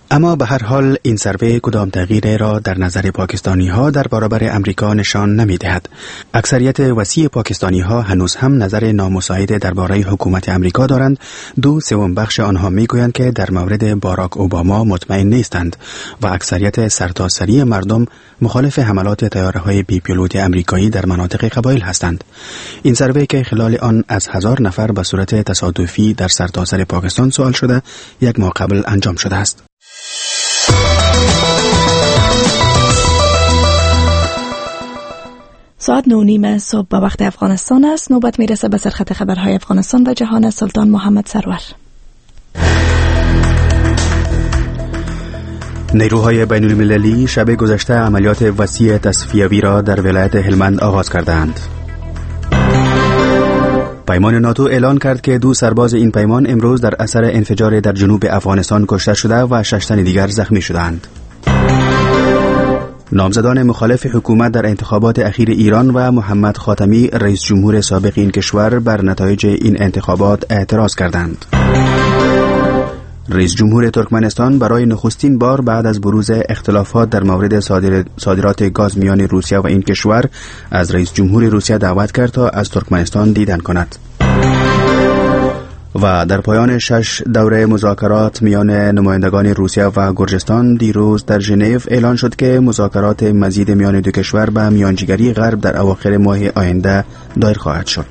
اما به هر حال این سروی کدام تغییری را در نظر پاکستانی ها در برابر امریکا نشان نمی دهد. اکثریت وسیع پاکستانی ها هنوز هم نظر نامساعد درباره حکومت امریکا دارند. 2/3 بخش آنها می گویند که در مورد باراک اوباما مطمئن نیستند و اکثریت سرتاسری مردم مخالف حملات طیاره های بی پیلوت امریکایی در مناطق قبایل هستند. این سروی که خلال آن از 1000 نفر به صورت تصادفی در سرتاسر پاکستان سوال شده، یک ماه قبل انجام شده است. ساعت 9:30 صبح به وقت افغانستان است. نوبت میرسه به سرخط خبرهای افغانستان و جهان. سلطان محمد سرور. نیروهای بین المللی شب گذشته عملیات وسیع تصفیوی را در ولایت هلمند آغاز کردند. پیمان ناتو اعلان کرد که 2 سرباز این پیمان امروز در اثر انفجار در جنوب افغانستان کشته شده و 6 تن دیگر زخمی شدند. نامزدان مخالف حکومت در انتخابات اخیر ایران و محمد خاتمی رئیس جمهور سابق این کشور بر نتایج این انتخابات اعتراض کردند. رئیس جمهور ترکمنستان برای نخستین بار بعد از بروز اختلافات در مورد صادرات گاز میان روسیه و این کشور از رئیس جمهور روسیه دعوت کرد تا از ترکمنستان دیدن کند. و در پایان 6 دوره مذاکرات میان نمایندگان روسیه و گرجستان دیروز در ژنو اعلان شد که مذاکرات مزید میان دو کشور به میانجیگری غرب در اواخر ماه آینده دایر خواهد شد.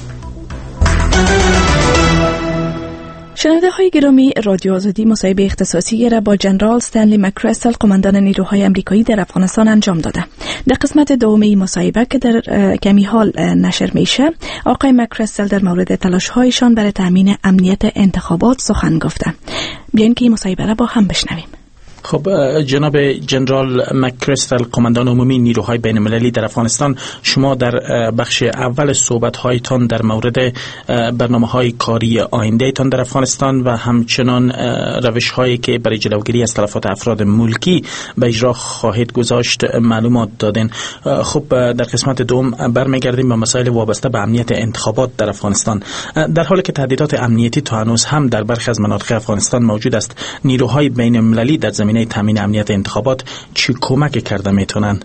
شنونده های گرامی، رادیو آزادی مصاحبه اختصاصی را با جنرال استنلی مک‌کریستل، قماندان نیروهای آمریکایی در افغانستان انجام داده. در قسمت دوم این مصاحبه که در کمی حال نشر میشه، آقای مک‌کریستل در مورد تلاش هایشان برای تامین امنیت انتخابات سخن گفته. بیاین که این مصاحبه را با هم بشنویم. خب جناب جنرال مک‌کریستل، قماندان عمومی نیروهای بین المللی در افغانستان، شما در بخش اول صحبت‌هایتان در مورد برنامه‌های کاری آینده‌تان در افغانستان و همچنان روش‌هایی که برای جلوگیری از تلفات افراد ملکی به اجرا خواهید گذاشت معلومات دادین. خب در قسمت دوم برمیگردیم به مسائل وابسته به امنیت انتخابات در افغانستان. در حالی که تهدیدات امنیتی تا هنوز هم در برخی از مناطق افغانستان موجود است، نیروهای بین المللی در زمینه تامین امنیت انتخابات چی کمک کرده میتونن؟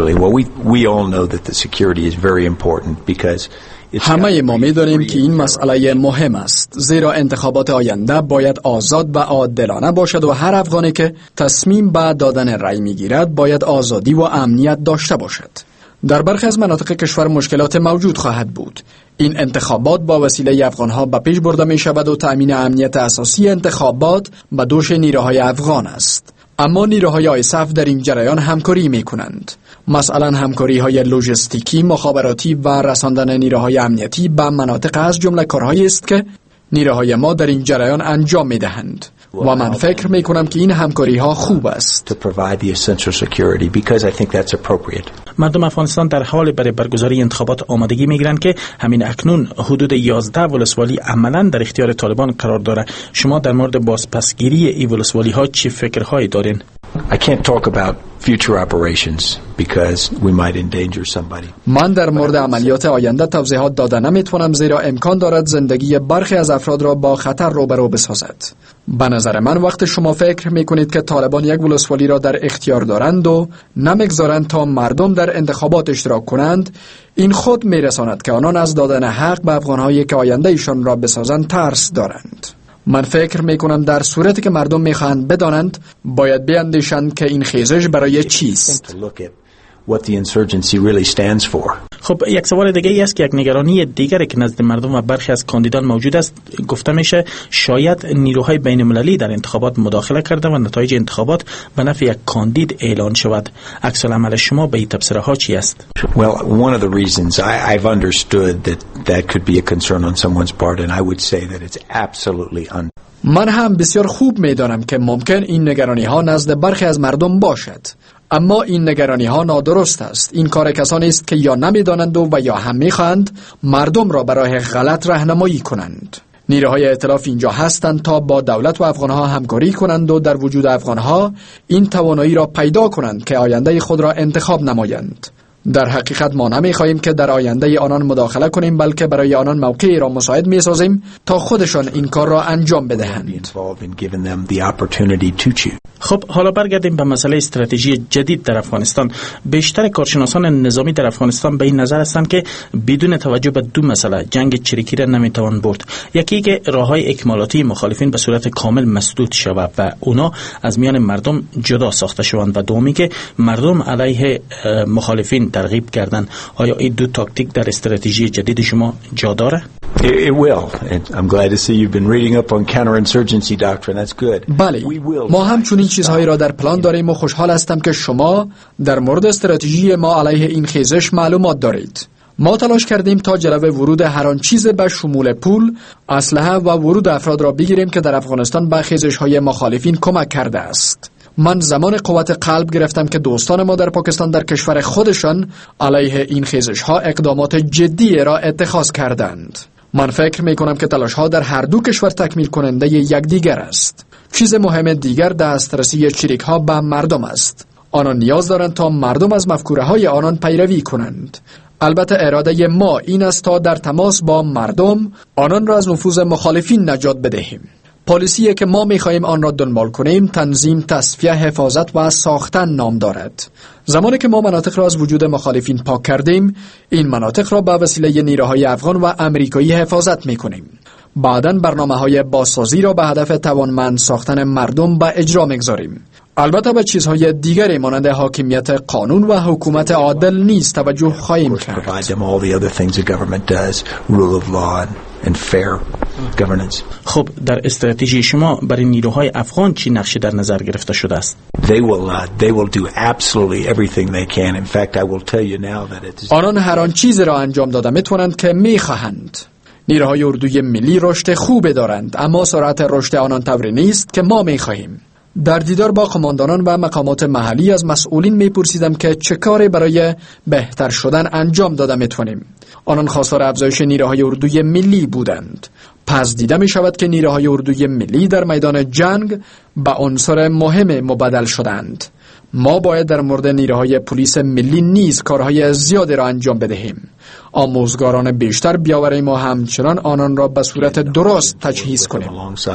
همه ما می‌دانیم که این مسئله مهم است، زیرا انتخابات آینده باید آزاد و عادلانه باشد و هر افغانی که تصمیم به دادن رأی می‌گیرد باید آزادی و امنیت داشته باشد. در برخی از مناطق کشور مشکلات موجود خواهد بود. این انتخابات با وسیله افغان‌ها به پیش برده می‌شود و تأمین امنیت اساسی انتخابات به دوش نیروهای افغان است. اما نیروهای آیسف در این جریان همکاری می‌کنند. مثلا همکاری‌های لوجستیکی، مخابراتی و رساندن نیروهای امنیتی به مناطق از جمله کارهایی است که نیروهای ما در این جریان انجام می‌دهند. و من فکر می‌کنم که این همکاری‌ها خوب است. مردم افغانستان در حال برای برگزاری انتخابات آمادگی می‌گیرند که همین اکنون حدود 11 ولسوالی عملاً در اختیار طالبان قرار دارد. شما در مورد بازپسگیری این ولسوالی‌ها چه فکرهایی دارین؟ من در مورد عملیات آینده توضیحات داده نمیتونم، زیرا امکان دارد زندگی برخی از افراد را با خطر روبرو بسازد. به نظر من وقت شما فکر میکنید که طالبان یک ولسوالی را در اختیار دارند و نمیگذارند تا مردم در انتخابات اشتراک کنند، این خود میرساند که آنان از دادن حق به افغانهایی که آینده ایشان را بسازند ترس دارند. من فکر میکنم در صورتی که مردم میخواهند بدانند، باید بیاندیشند که این خیزش برای چیست. خب یک سوال دیگه ای است که یک نگرانی دیگری که نزد مردم و برخی از کاندیدان موجود است، گفته میشه شاید نیروهای بین المللی در انتخابات مداخله کرده و نتایج انتخابات به نفع یک کاندید اعلان شود. عکس العمل شما به این تبصره ها چی است؟ One of the reasons I've understood that could be a concern on someone's part, and I would say that it's absolutely من هم بسیار خوب میدانم که ممکن این نگرانی ها نزد برخی از مردم باشد، اما این نگرانی ها نادرست است. این کار کسانی است که یا نمیدانند و یا هم میخواهند مردم را برای غلط راهنمایی کنند. نیروهای ائتلاف اینجا هستند تا با دولت و افغانها همکاری کنند و در وجود افغانها این توانایی را پیدا کنند که آینده خود را انتخاب نمایند. در حقیقت ما نمی‌خواهیم که در آینده آنان مداخله کنیم، بلکه برای آنان موقعی را مساعد می‌سازیم تا خودشان این کار را انجام بدهند. خب حالا برگردیم به مسئله استراتژی جدید در افغانستان. بیشتر کارشناسان نظامی در افغانستان به این نظر هستند که بدون توجه به دو مسئله جنگ چریکی را نمیتوان برد. یکی که راههای اکمالاتی مخالفین به صورت کامل مسدود شود و اونا از میان مردم جدا ساخته شوند و دومی که مردم علیه مخالفین ترغیب کردن. آیا این دو تاکتیک در استراتژی جدید شما جا داره؟ It will. And I'm glad to see you've been reading up on counterinsurgency doctrine. That's good. بله، ما همچنین چیزهایی را در پلان داریم و خوشحال هستم که شما در مورد استراتژی ما علیه این خیزش معلومات دارید. ما تلاش کردیم تا جلو ورود هر آن چیز به شمول پول، اسلحه و ورود افراد را بگیریم که در افغانستان به خیزش‌های مخالفین کمک کرده است. من زمان قوت قلب گرفتم که دوستان ما در پاکستان در کشور خودشان علیه این خیزش‌ها اقدامات جدی را اتخاذ کردند. من فکر می کنم که تلاش ها در هر دو کشور تکمیل کننده یکدیگر است. چیز مهم دیگر دسترسی چریک ها به مردم است. آنان نیاز دارند تا مردم از مفکوره های آنان پیروی کنند. البته اراده ما این است تا در تماس با مردم آنان را از نفوذ مخالفین نجات بدهیم. پالیسی که ما می‌خواهیم آن را دنبال کنیم تنظیم، تصفیه، حفاظت و ساختن نام دارد. زمانی که ما مناطق را از وجود مخالفین پاک کردیم، این مناطق را به وسیله نیروهای افغان و امریکایی حفاظت می‌کنیم. بعداً برنامه‌های بازسازی را به هدف توانمند ساختن مردم به اجرا می‌گذاریم. البته به چیزهای دیگری مانند حاکمیت قانون و حکومت عادل نیز توجه خواهیم کرد. خب در استراتژی شما برای نیروهای افغان چی نقشه در نظر گرفته شده است؟ آنان هر آن چیزی را انجام داده میتوانند که میخواهند. نیروهای اردوی ملی رشد خوبی دارند، اما سرعت رشد آنان طوری نیست که ما میخواهیم. در دیدار با قماندانان و مقامات محلی از مسئولین میپرسیدم که چه کاری برای بهتر شدن انجام داده میتونیم. آنان خواستار افزایش نیروهای اردوی ملی بودند. پس دیده می شود که نیروهای اردوی ملی در میدان جنگ به عنصر مهم مبدل شدند. ما باید در مورد نیروهای پلیس ملی نیز کارهای زیادی را انجام بدهیم. آموزگاران بیشتر بیاوریم و همچنان آنان را به صورت درست تجهیز کنیم.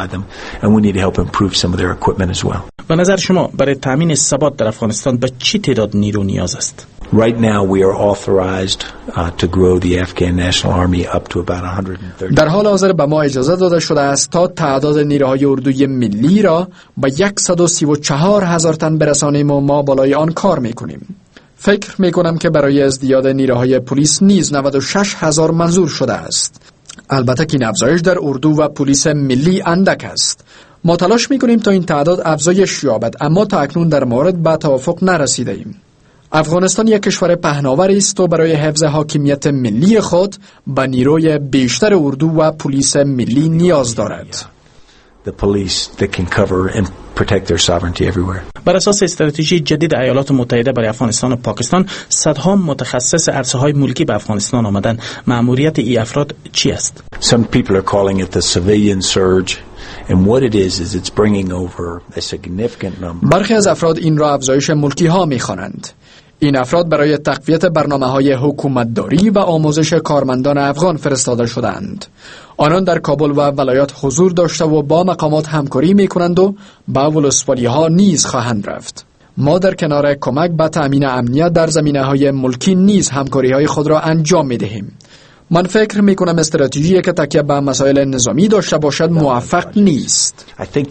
به نظر شما برای تامین ثبات در افغانستان به چی تعداد نیرو نیاز است؟ Right now we are authorized to grow the Afghan National Army up to about 130. در حال حاضر به ما اجازه داده شده است تا تعداد نیروهای اردوی ملی را به 134,000 تن برسانیم و ما بالای آن کار میکنیم. فکر میکنم که برای ازدیاد نیروهای پلیس نیز 96,000 منظور شده است. البته که این افزایش در اردو و پلیس ملی اندک است. ما تلاش میکنیم تا این تعداد افزایش یابد، اما تا اکنون در مورد به توافق نرسیده ایم. افغانستان یک کشور پهناوری است و برای حفظ حاکمیت ملی خود به نیروی بیشتر اردو و پلیس ملی نیاز دارد. بر اساس استراتژی جدید ایالات متحده برای افغانستان و پاکستان، صدها متخصص عرصه‌های ملکی به افغانستان آمدن. مأموریت این افراد چی است؟ Some people are calling it the civilian surge. And what it is it's bringing over a significant number. برخی از افراد این را افزایش ملکی ها می‌خوانند. این افراد برای تقویت برنامه‌های حکومتداری و آموزش کارمندان افغان فرستاده شدند. آنان در کابل و ولایات حضور داشته و با مقامات همکاری می‌کنند و به ولسوالی‌ها نیز خواهند رفت. ما در کنار کمک به تأمین امنیت در زمینه‌های ملکی نیز همکاری‌های خود را انجام می‌دهیم. من فکر میکنم استراتژی که تکیه به مسائل نظامی داشته باشد موفق نیست.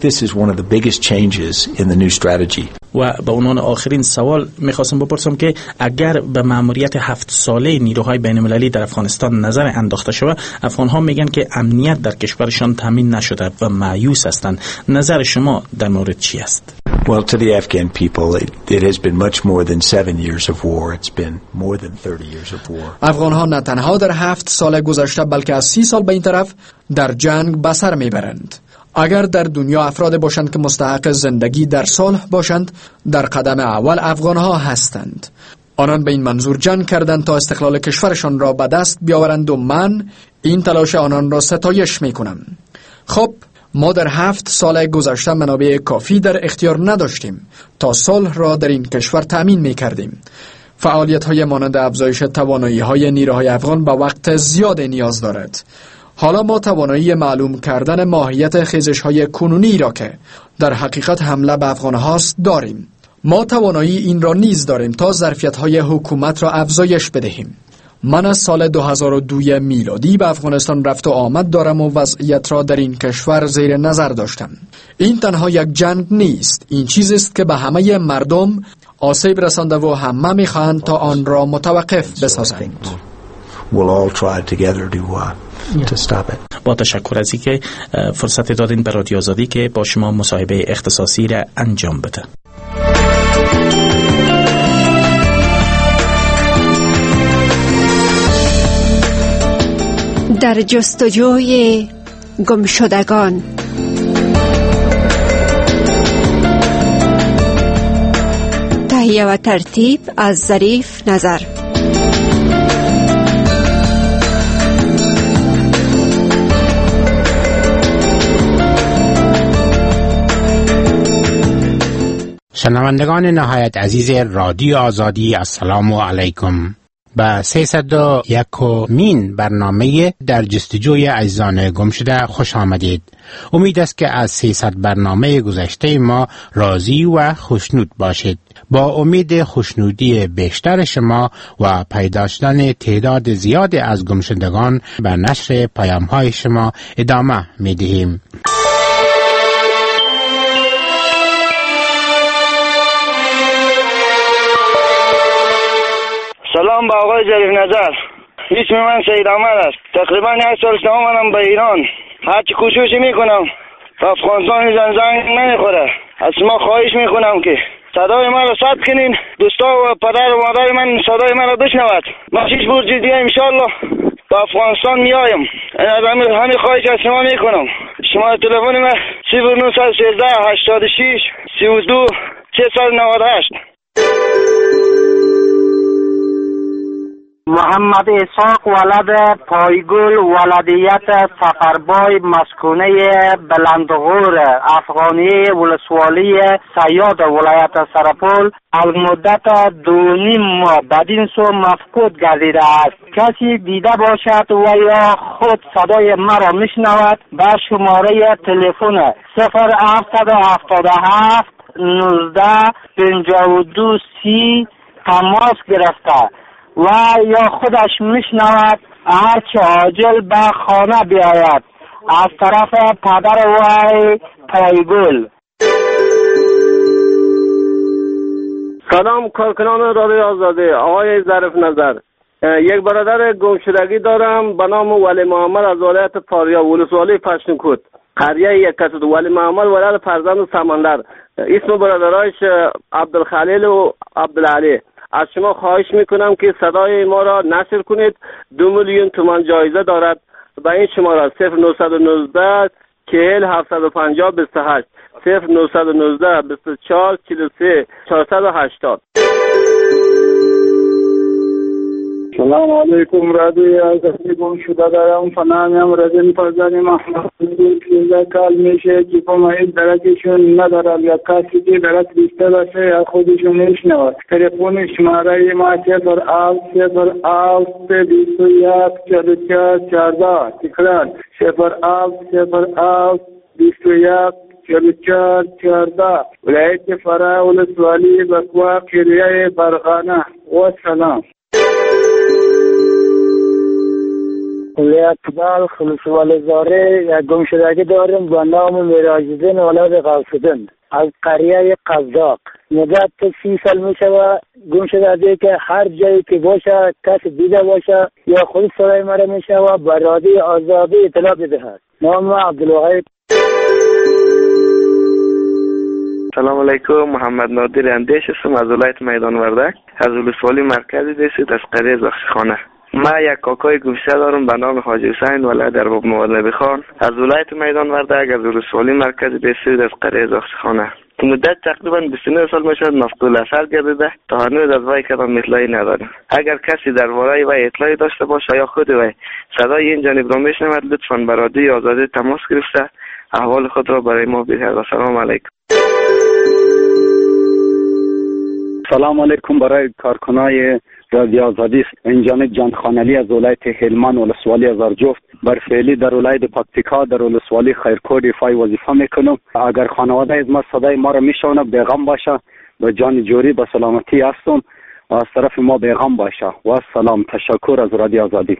و به عنوان آخرین سوال میخواستم بپرسم که اگر به مأموریت 7 ساله نیروهای بین‌المللی در افغانستان نظر انداخته شود، افغان‌ها میگن که امنیت در کشورشان تامین نشده و مایوس هستند. نظر شما در مورد چی است؟ Well, to the Afghan people, it has been much more than 7 years of war. It's been more than 30 years of war. افغان‌ها نه تنها در 7 سال گذشته بلکه از 30 سال به این طرف در جنگ به سر میبرند. اگر در دنیا افراد باشند که مستحق زندگی در صلح باشند، در قدم اول افغان‌ها هستند. آنان به این منظور جنگ کردند تا استقلال کشورشان را به دست بیاورند و من این تلاش آنان را ستایش میکنم. خب ما در 7 سال گذشته منابع کافی در اختیار نداشتیم تا صلح را در این کشور تأمین میکردیم. فعالیت‌های مانند افزایش توانایی‌های نیروهای افغان به وقت زیاد نیاز دارد. حالا ما توانایی معلوم کردن ماهیت خیزش‌های کنونی را که در حقیقت حمله به افغان هاست داریم. ما توانایی این را نیز داریم تا ظرفیت‌های حکومت را افزایش بدهیم. من از سال 2002 میلادی به افغانستان رفت و آمد دارم و وضعیت را در این کشور زیر نظر داشتم. این تنها یک جنگ نیست، این چیزی است که به همه مردم آسیب رسانده و همه می‌خواهند تا آن را متوقف بسازند. با تشکر از اینکه فرصت دادین به رادیو آزادی که با شما مصاحبه اختصاصی را انجام بده. در جستجوی گمشدگان. تهیه و ترتیب از ظریف نظر. شنوندگان نهایت عزیز رادیو آزادی، السلام علیکم. به 301مین برنامه در جستجوی عزیزان گم شده خوش آمدید. امید است که از 300 برنامه گذشته ما راضی و خوشنود باشید. با امید خوشنودی بیشتر شما و پیدا شدن تعداد زیاد از گمشدگان به نشر پیام‌های شما ادامه می‌دهیم. سلام به آقای ظریف نظر. اسم من سید احمد است. تقریبا 1 سال آمدم به ایران. هرچی کوششی میکنم تا افغانستان زنگ نمیخوره. از شما خواهش میکنم که صدای من را ثبت کنین، دوستا و پدر و مادر من صدای من را بشنود. من 6 برج دیگه انشالله به افغانستان میایم. همین خواهش از شما میکنم. شما تلفن من 0913 86 32 698. محمد اسحاق ولد پایگل ولدیت سفربای مسکونه بلندغور افغانی ولسوالی سیاد ولایت سرپل از مدت 2.5 ماه بدین سو مفقود گردیده است. کسی دیده باشد و یا خود صدای مرا میشنود به شماره تلفن 0777 19 52 30 تماس گرفته و یا خودش میشنود هرچه عاجل به خانه بیاید. از طرف پدر وی پایگل. سلام کارکنان رادیو آزادی، آقای ظریف نظر. یک برادر گمشدگی دارم به نام ولی محمد از ولایت فاریاب ولسوالی پشتونکوت قریه یک کسد. ولی محمد ولد فرزند سمندر. اسم برادرایش عبدالخلیل و عبدالعلی. از شما خواهش میکنم که صدای ما را نشر کنید. 2 میلیون تومان جایزه دارد. به این شماره 0919 40 750 28 0919 24 43 480. سلام علیکم. رادیوی آزادی گم شده دارم. فنامیم رزین فرزانی محمد 13 سال میشه که فهمید درکشون ندارد یا کسی که درک بیشتر باشه یا خودشون میشنود. تلفن شماره ما 08007214414. تکرار 08007214414. ولایت فرا ولسوالی بکوا قریه برغانه. و سلام. ولایت بلخ ولسوالی زاره یک گمشدگی داریم با نام میراج‌الدین ولد غوث‌الدین از قریه قزاق. مدت 30 سال میشه و گمشدگی که هر جایی که باشه کسی دیده باشه یا خود صدای مرا میشه و به رادیوی آزادی اطلاع بدهد. نام عبدالوهاب. سلام علیکم. محمد نادر اندیش هستم از ولایت میدان وردک از ولسوالی مرکزی دستید از قریه زاخشخانه. ما یک کاکای گمشده دارم به نام حاجی حسین ولد ارباب مولوی خان از ولایت میدان وردک از ولسوالی مرکزی دستید از قریه زاخشخانه. مدت تقریبا 29 سال میشد مفقود اثر گردیده. تا هنوز از وی کدام اطلاعی نداریم. اگر کسی درباره وی اطلاعی داشته باشه یا خود وی صدای این جانب را میشنود لطفاً به رادیوی آزادی تماس گرفته احوال خود را برای ما بدهد. و سلام علیکم. سلام علیکم برای کارکنای رادیو آزادی. این جانب جان خانعلی از ولایت هلمند ولسوالی هزارجفت بر فعلی در ولایت پکتیکا در ولسوالی خیرکوه ایفای وظیفه میکنم. اگر خانواده از ما صدای ما را میشنوه بیغم باشه، به جان جوری به سلامتی هستم، از طرف ما بیغم باشه و سلام. تشکر از رادیو آزادی.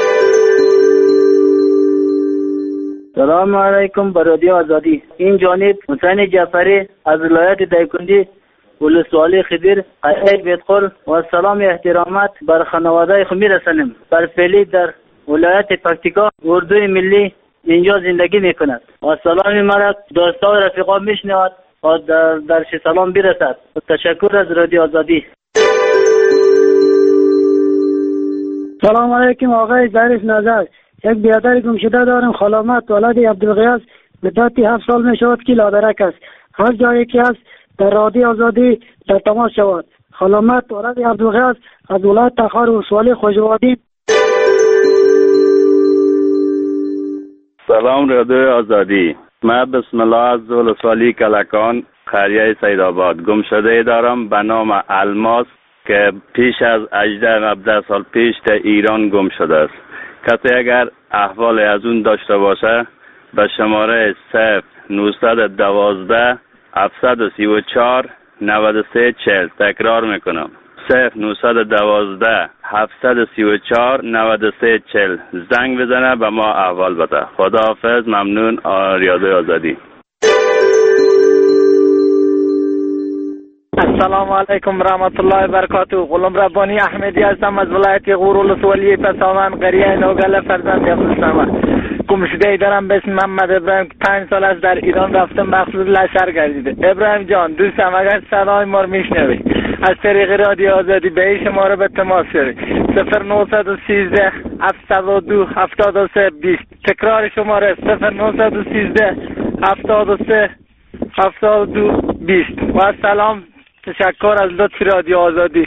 سلام علیکم بر رادیو آزادی. این جانب حسین جعفری از ولایت دایکنډي ولسوالی خدیر قریه بیتخور و سلام احترامات بر خانواده خود میرسانم. بر فعلی در ولایت پکتیکا اردوی ملی اینجا زندگی میکند و سلام مرا دوستا و رفیقا میشنود و در سلام برسد. تشکر از رادیو آزادی. سلام علیکم آقای ظریف نظر. یک برادر گمشده دارم، خالامت ولد عبدالغیاث، مدت 7 سال می شود که لادرک است. هر جایی که است در رادیو آزادی در تماس شود. خالامت ولد عبدالغیاث از ولایت تخار ولسوالی خوشوادی. سلام رادیو آزادی. من بسم الله از ولسوالی کلکان قریه سیدآباد گمشده دارم به نام الماس که پیش از 18 سال پیش در ایران گم شده است. کسی اگر احوال از اون داشته باشه به شماره 0912 734 9340 تکرار میکنم 0912 734 9340 زنگ بزنه به ما احوال بده. خداحافظ. ممنون. رادیو آزادی. السلام علیکم رحمت الله و برکاته. غلام ربانی احمدی هستم از ولایت غور ولسوالی پسامند قریه نوگله فرزند عبدالصمد. گمشده دارم به اسم محمد ابراهیم که 5 سال از در ایران رفتم مخصوص لشکر گردیده. ابراهیم جان دوستم اگر صدای ما رو میشنوی از طریق رادیو آزادی به این شماره به تماس شوی 0913 702 73 20. تکرار شماره 0913 73 72 20 و سلام. تشکر از لطف رادیو آزادی.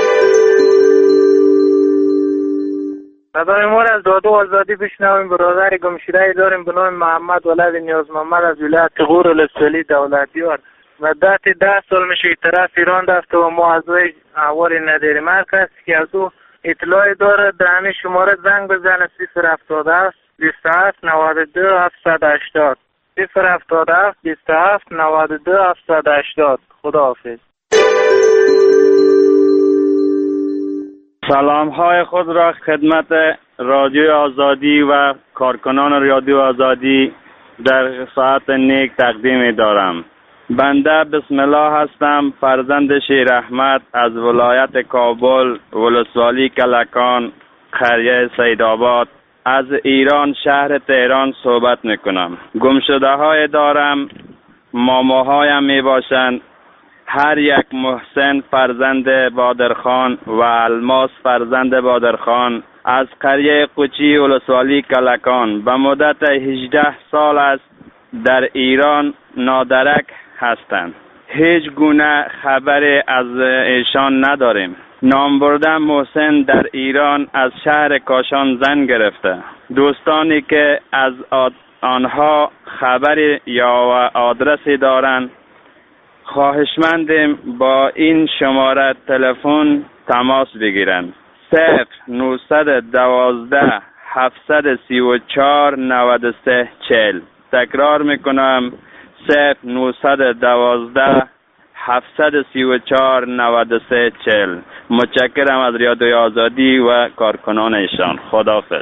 صدای ما از رادیو آزادی بشنویم. برادر گمشده داریم به نام محمد ولد نیاز محمد از ولایت غور ولسوالی دولتیار. مدت 10 سال میشه طرف ایران رفته و ما از وی احوالی نداریم. هر کسی که از او اطلاعی داره در همین شماره زنگ بزنه 077 27 92 780 077 27 92 780. خداحافظ. سلام های خود را خدمت رادیو آزادی و کارکنان رادیو آزادی در ساعت نیک تقدیم دارم. بنده بسم الله هستم، فرزند شیر احمد از ولایت کابل ولسوالی کلکان قریه سیدآباد از ایران شهر تهران صحبت میکنم. گمشده های دارم، ماماهایم می باشند. هر یک محسن فرزند بادرخان و الماس فرزند بادرخان از قریه قوچی ولسوالی کلکان به مدت 18 سال است در ایران نادرک هستند. هیچ گونه خبری از ایشان نداریم. نام بردن محسن در ایران از شهر کاشان زن گرفته. دوستانی که از آنها خبری یا آدرسی دارند خواهشمندیم با این شماره تلفن تماس بگیرند. 0912 734 9340. تکرار میکنم 0912 734 9340. متشکرم از رادیو آزادی و کارکنان ایشان. خداحافظ.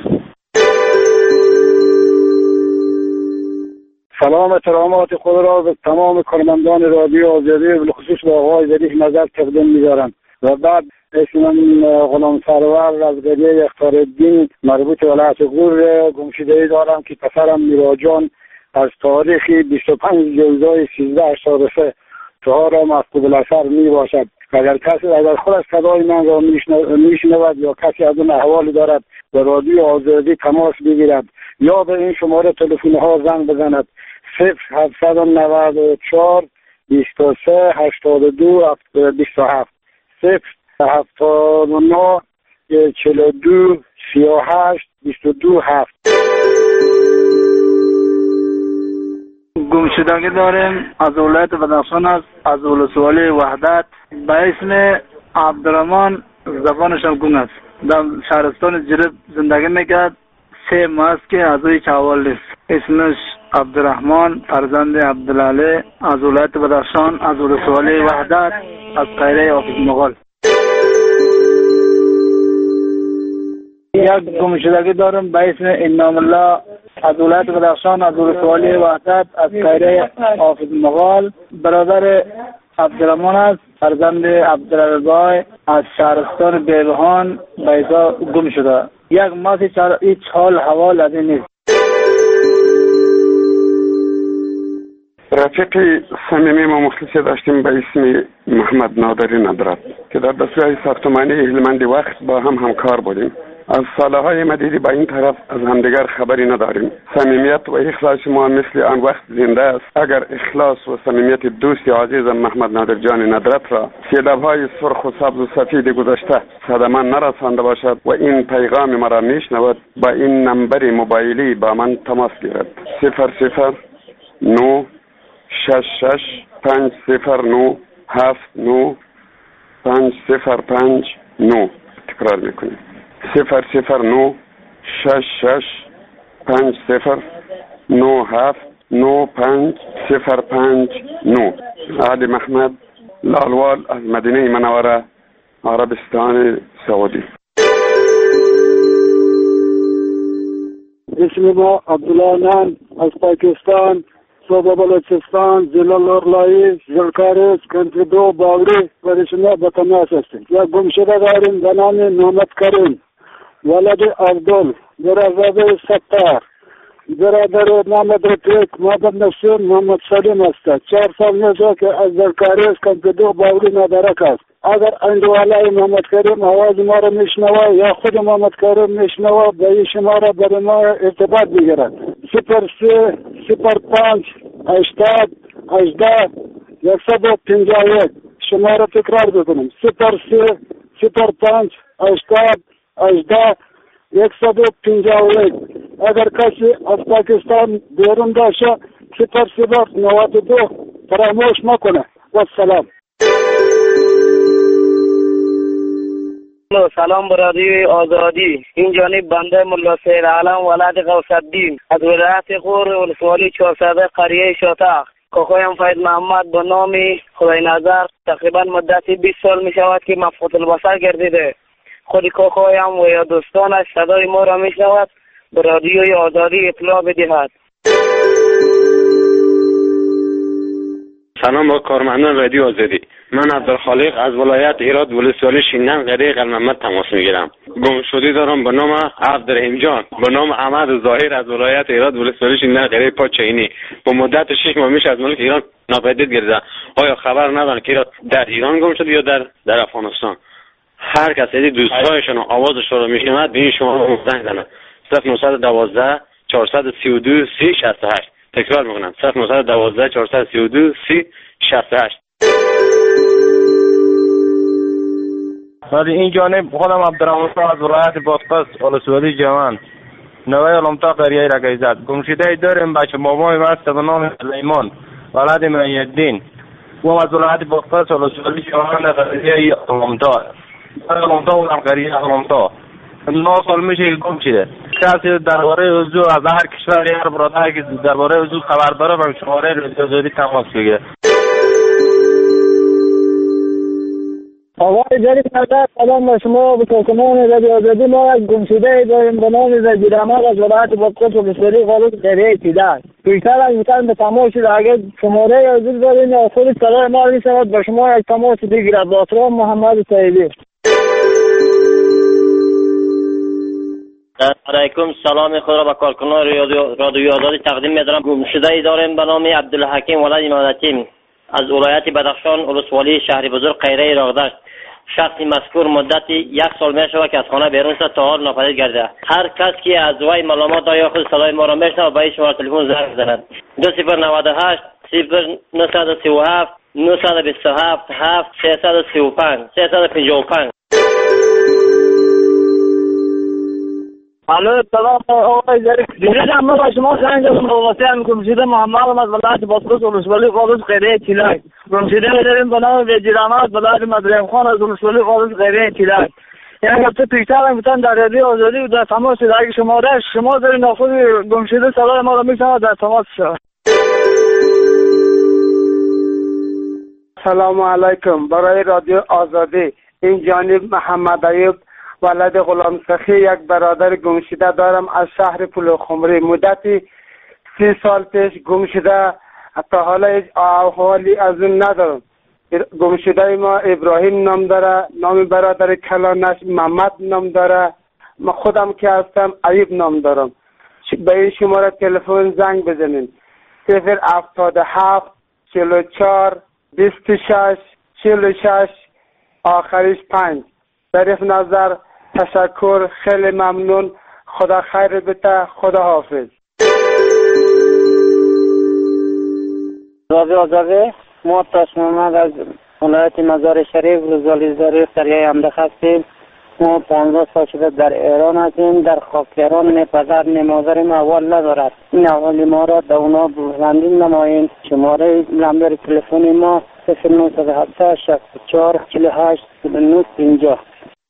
سلام احترامات خود را به تمام کارمندان رادیو آزادی و بالخصوص به آقای ظریف نظر تقدیم می‌دارم و بعد اسمم غلام سرور از قریه اختارالدین مربوط ولایت غور گمشده‌ای دارم که پسرم میراجان از تاریخ 25 جلدای 1383 تا را مفقود الاثر می باشد. اگر کسی اگر خود از صدای من را میشنود یا کسی از اون احوالی دارد به رادیو آزادی تماس بگیرد یا به این شماره تلفن ها زنگ بزند 0794 23 82 27 079 42 38 22 7. گمشدگی داریم از ولایت بدخشان است، از ولسوالی وحدت. به اسم عبدالرحمن، زبانش هم گم است، در شهرستان جرب زندگی میکرد. 3 ماه است که از اوی چاوال است. اسمش عبدالرحمن فرزند عبدالعلی از ولایت بدخشان، از ولسوالی وحدت، از قریه حافظ مغال. یک گمشدگی دارم به اسم انعام الله از ولایت بدخشان، از ولسوالی وحدت، از قریه حافظ مغال. برادر عبدالرحمن است، فرزند عبدالعلی از شهرستان بیبهان به ایزا گم شده. یک ماه هیچ حال حوال از این نیست. رفیق صمیمی ما مخلصی داشتیم به اسم محمد نادری ندرت که در دستگاه ساختمانی هلمند وقت با هم همکار بودیم. از سالهای مدیدی به این طرف از همدیگر خبری نداریم. صمیمیت و اخلاص ما مثل آن وقت زنده است. اگر اخلاص و صمیمیت دوستی عزیزم محمد نادر جان ندرت را سیلاب‌های سرخ و سبز و سفید گذشته صدمه نرسانده باشد و این پیغام مرا میشنود، با این نمبر موبایلی با من تماس گیرد. 00 966 509 79 505 تکرار میکنیم. 00 966 509 79 علی محمد لالوال از مدینه منوره عربستان سعودی. اسم ما عبدالله نان از پاکستان، صوبه بلوچستان، ضلع لورلایی، زلکارس، کنتری 2 باوری و شما به تماس هستیم. یک گمشده داریم به نام محمد کریم ولد عبدال، برادر ستار، برادر محمد رفیق، محمد نسیم، محمد سلیم است. 4 سال میشه که از زلکارس کنتری 2 باوری مدرک است. اگر اندوالای محمد کریم آواز ما را میشنوه یا خود محمد کریم میشنوه به این شماره برای ما ارتباط بگیرد. 03 05 80 18 151 شماره تکرار بکنم. 03 05 80 18 151. اگر کسی از پاکستان بیرون باشه 0092 فراموش نکنه. و سلام. سلام برادری آزادی. این جانب بنده ملا سیر عالم ولد غوث الدین از ولایت غور ولسوالی 400 قریه شاتخ. کاکایم فید محمد به نام خدای نظر تقریبا مدتی 20 سال می شود که مفقود البصر گردیده. خود کاکایم و یا دوستانش صدای ما را می شود به رادیوی آزادی اطلاع بدهد. سلام با کارمندان رادیو آزادی. من عبدالخالق از ولایت ایراد ولسوالی شینن قریه قلمحمد تماس میگیرم. گمشدگی دارم به نام عبدالرحیم جان به نام احمد ظاهر از ولایت ایراد ولسوالی شینن قریه پاچینی. با مدت 6 ماه میشه از ملک ایران ناپدید گردیده. آیا خبر ندارن که در ایران گم شده یا در افغانستان؟ هر کسی دوستایشون آوازشون رو میشنوه به این شما زنگ بزنه. 0912 432 3068. تکرار میکنم 0912 432 3068. در این جانب خودم عبدالرحمن از ولایت بادغیس ولسوالی جوان نوای علمتا قریه رگیزد. گمشده داریم بچه بابای مست به نام سلیمان ولد معیدین و از ولایت بادغیس ولسوالی جوان قریه علمتا بودم قریه علمتا. 9 سال میشه گم شده. کسی درباره وضوع از هر کشور هر برادر که درباره وضوع خبر داره به شماره رادیو آزادی تماس بگیره. آقای جلیل نظر سلام به شما. به کارکنان رادیو آزادی ما یک گمشده داریم به نام زجیرامق از ولایت بادغیس ولسوالی قریه تیدر. بیشتر از میتونم به تماس شده. اگر شماره حضور دارین یا خود صدای ما میشود به شما یک تماس بگیرد. با احترام محمد سعیدی. علیکم سلام خود را به کارکنان رادیو آزادی تقدیم می‌دارم. گمشده‌ای داریم به نام عبدالحکیم ولد امام‌الحکیم از ولایت بدخشان ولسوالی شهر بزرگ قیره راغدشت. شخصی مذکور مدتی 1 سال می‌شود که از خانه بیرون شده تا حال ناپدید گردیده. هر کس که از وی معلومات دارد یا خود صدای ما را میشنوه به این شماره تلفن زنگ بزند. 2098 0937 927 7 335 355. الو سلام آقای ظریف. دیروز هم با شما زنگ زدم با واسطه هم گمشده محمد از ولایت بادغیس ولسوالی قادس قریه چیلک. گمشده داریم به نام وزیرانات ولایت مدریم خان از ولسوالی قادس قریه چیلک. یعنی هفته پیشتر هم بودن در رادیو آزادی و در تماس در شما دارین ناخود گمشده صدای ما را میشنوید در تماس شد. سلام علیکم. برای رادیو آزادی این جانب محمد ایوب ولد غلام سخی یک برادر گمشده دارم از شهر پلوخمری. مدتی 30 سال پیش گمشده، تا حالا هیچ احوالی از اون ندارم. گمشده ما ابراهیم نام داره، نام برادر کلانش محمد نام داره، ما خودم که هستم ایوب نام دارم. به این شماره تلفن زنگ بزنین 077 44 26 46 آخریش 5. ظریف نظر تشکر، خیلی ممنون. خدا خیر بده. خدا حافظ. رادیو آزادی معتش محمد از ولایت مزار شریف روزالی ظریف دریای همدخ هستیم. ما 15 سال شده در ایران هستیم. در خاک ایران نه پدر نه مادرم احوال ندارد. این احوال ما را در اونا بلندین نمایین. شماره نمبر تلفن ما 0917 64 48 29 50.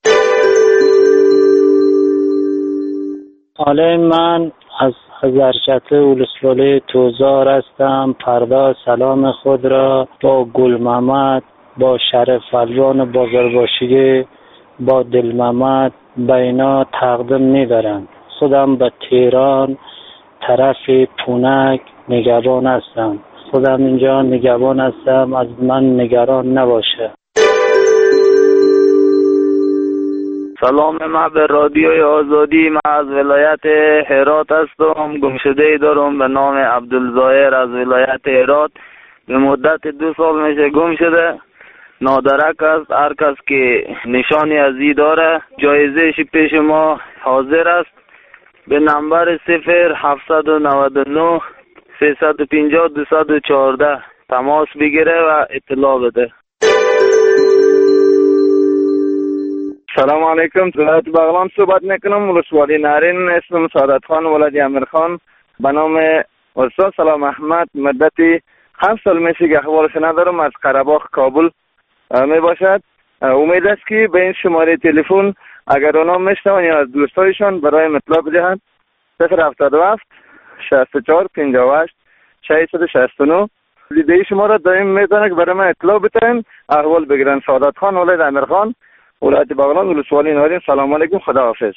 حالا من از هزارشته ولسوالی توزار هستم. پردا سلام خود را با گل محمد، با شرف الوان بازرگاشی، با دل محمد بینا تقدیم می‌دارم. خودم به تهران طرف پونک نگران هستم. خودم اینجا نگران هستم، از من نگران نباشه. سلام، من به رادیوی آزادی. من از ولایت هرات هستم. گمشده دارم به نام عبدالظاهر از ولایت هرات. به مدت 2 سال میشه گم شده. نادرک است. هر کس که نشانی از این داره جایزه‌اش پیش ما حاضر است. به نمبر 0799 350 214 تماس بگیره و اطلاع بده. سلام علیکم. ولایت بغلان صحبت میکنم. ولسوالی نارین. اسمم سعادت خان ولد امیر خان. به نام استاد سلام احمد مدتی 7 سال میشه که احوالش ندارم. از قره‌باغ کابل می باشد. امید است که به این شماره تلفن اگر اونا میشنون یا از دوستایشان برای مطلب بدهند 077 64 58 669. لیده شما را دائم میدانه که برای من اطلاع بدهند، احوال بگیرن. سعادت خان ولد امیر خان، ولایت بغلان، ولسوالی نارین. سلام علیکم. خدا حافظ.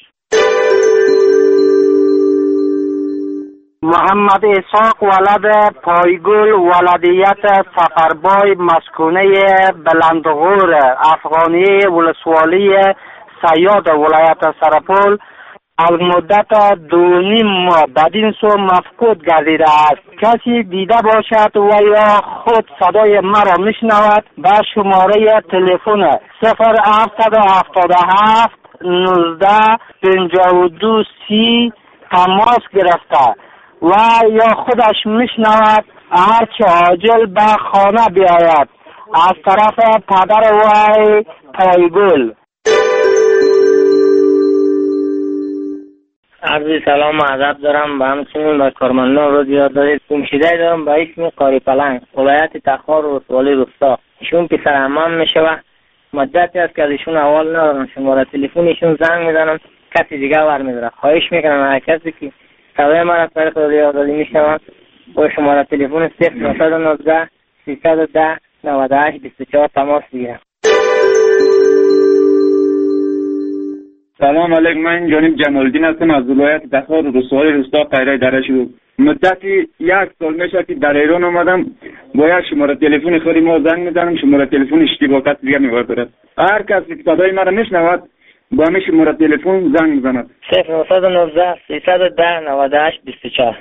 محمد اسحاق ولد پایگل ولدیت سفربای مسکونه بلندغور افغانی ولسوالی سیاد ولایت سرپل از مدت 2.5 ماه بدین سو مفقود گردیده است. کسی دیده باشد و یا خود صدای مرا میشنود به شماره تلفن 0777 19 52 30 تماس گرفته و یا خودش میشنود هرچه عاجل به خانه بیاید. از طرف پدر وی پایگل. عرض سلام و ادب دارم به همچنین به کارمندان رادیو آزادی. گمشده دارم به اسم قاری پلنگ، ولایت تخار ولسوالی روستا. ایشون پسر عمم میشوه. مدتی است که از ایشون احوال ندارم. شماره تلفن ایشون زنگ میزنم کسی دیگه برمیداره. خواهش میکنم هر کسی که صدای من از طریق رادیو آزادی میشنوند با شماره تلفن 0919 310 98 24 تماس بگیرم. سلام علیکم. من جانب جمالدین هستم از ولایت تخار ولسوالی روستا قیره درشو. مدتی 1 سال میشه که در ایران آمدم. باید شماره تلفن خودی ما زنگ میزنم، شماره تلفن اشتباه کس دیگه میبرد. هر کسی که صدای مرا میشنود با همین شماره تلفن زنگ میزند. 0919 310 98 24.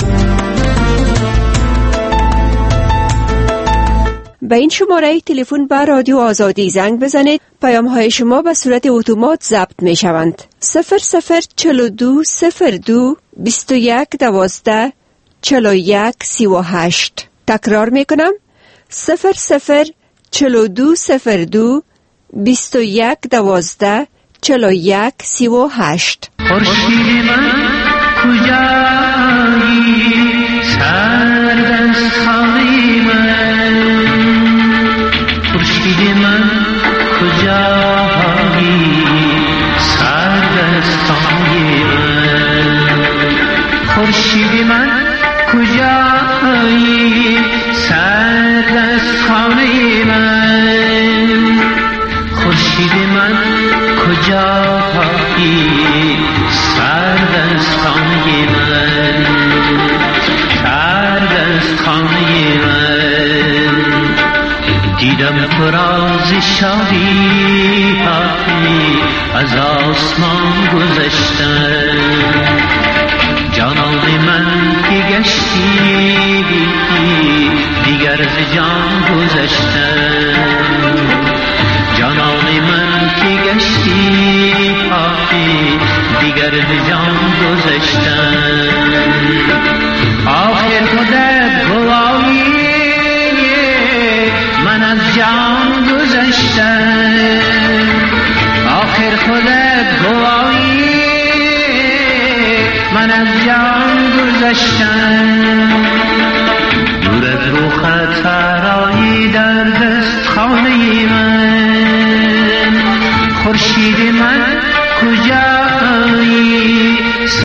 به این شماره تلفن به رادیو آزادی زنگ بزنید. پیام‌های شما به صورت اتومات ضبط می‌شوند. 0042 02 21 12 41 38. تکرار می‌کنم. 0042 02 21 12 41 38. خورشید من کجایی سرد از خانه من، خورشید من کجایی سرد از خانه من، خورشید من کجایی سرد از خانه من، خورشید من کجایی سرد از خانه من، سرد از خانه من. دیدم فراز شادی از آسمان گذشتن، جانان من که گشتی دیگر ز جان گذشتن، جانان من که گشتی دیگر ز جان گذشتن. آخر خودت گواهی من از جان گذشتن، آخر خودت گواهی من از جان گذشتن. دور از رو خطرایی در دست خانه من، خورشید من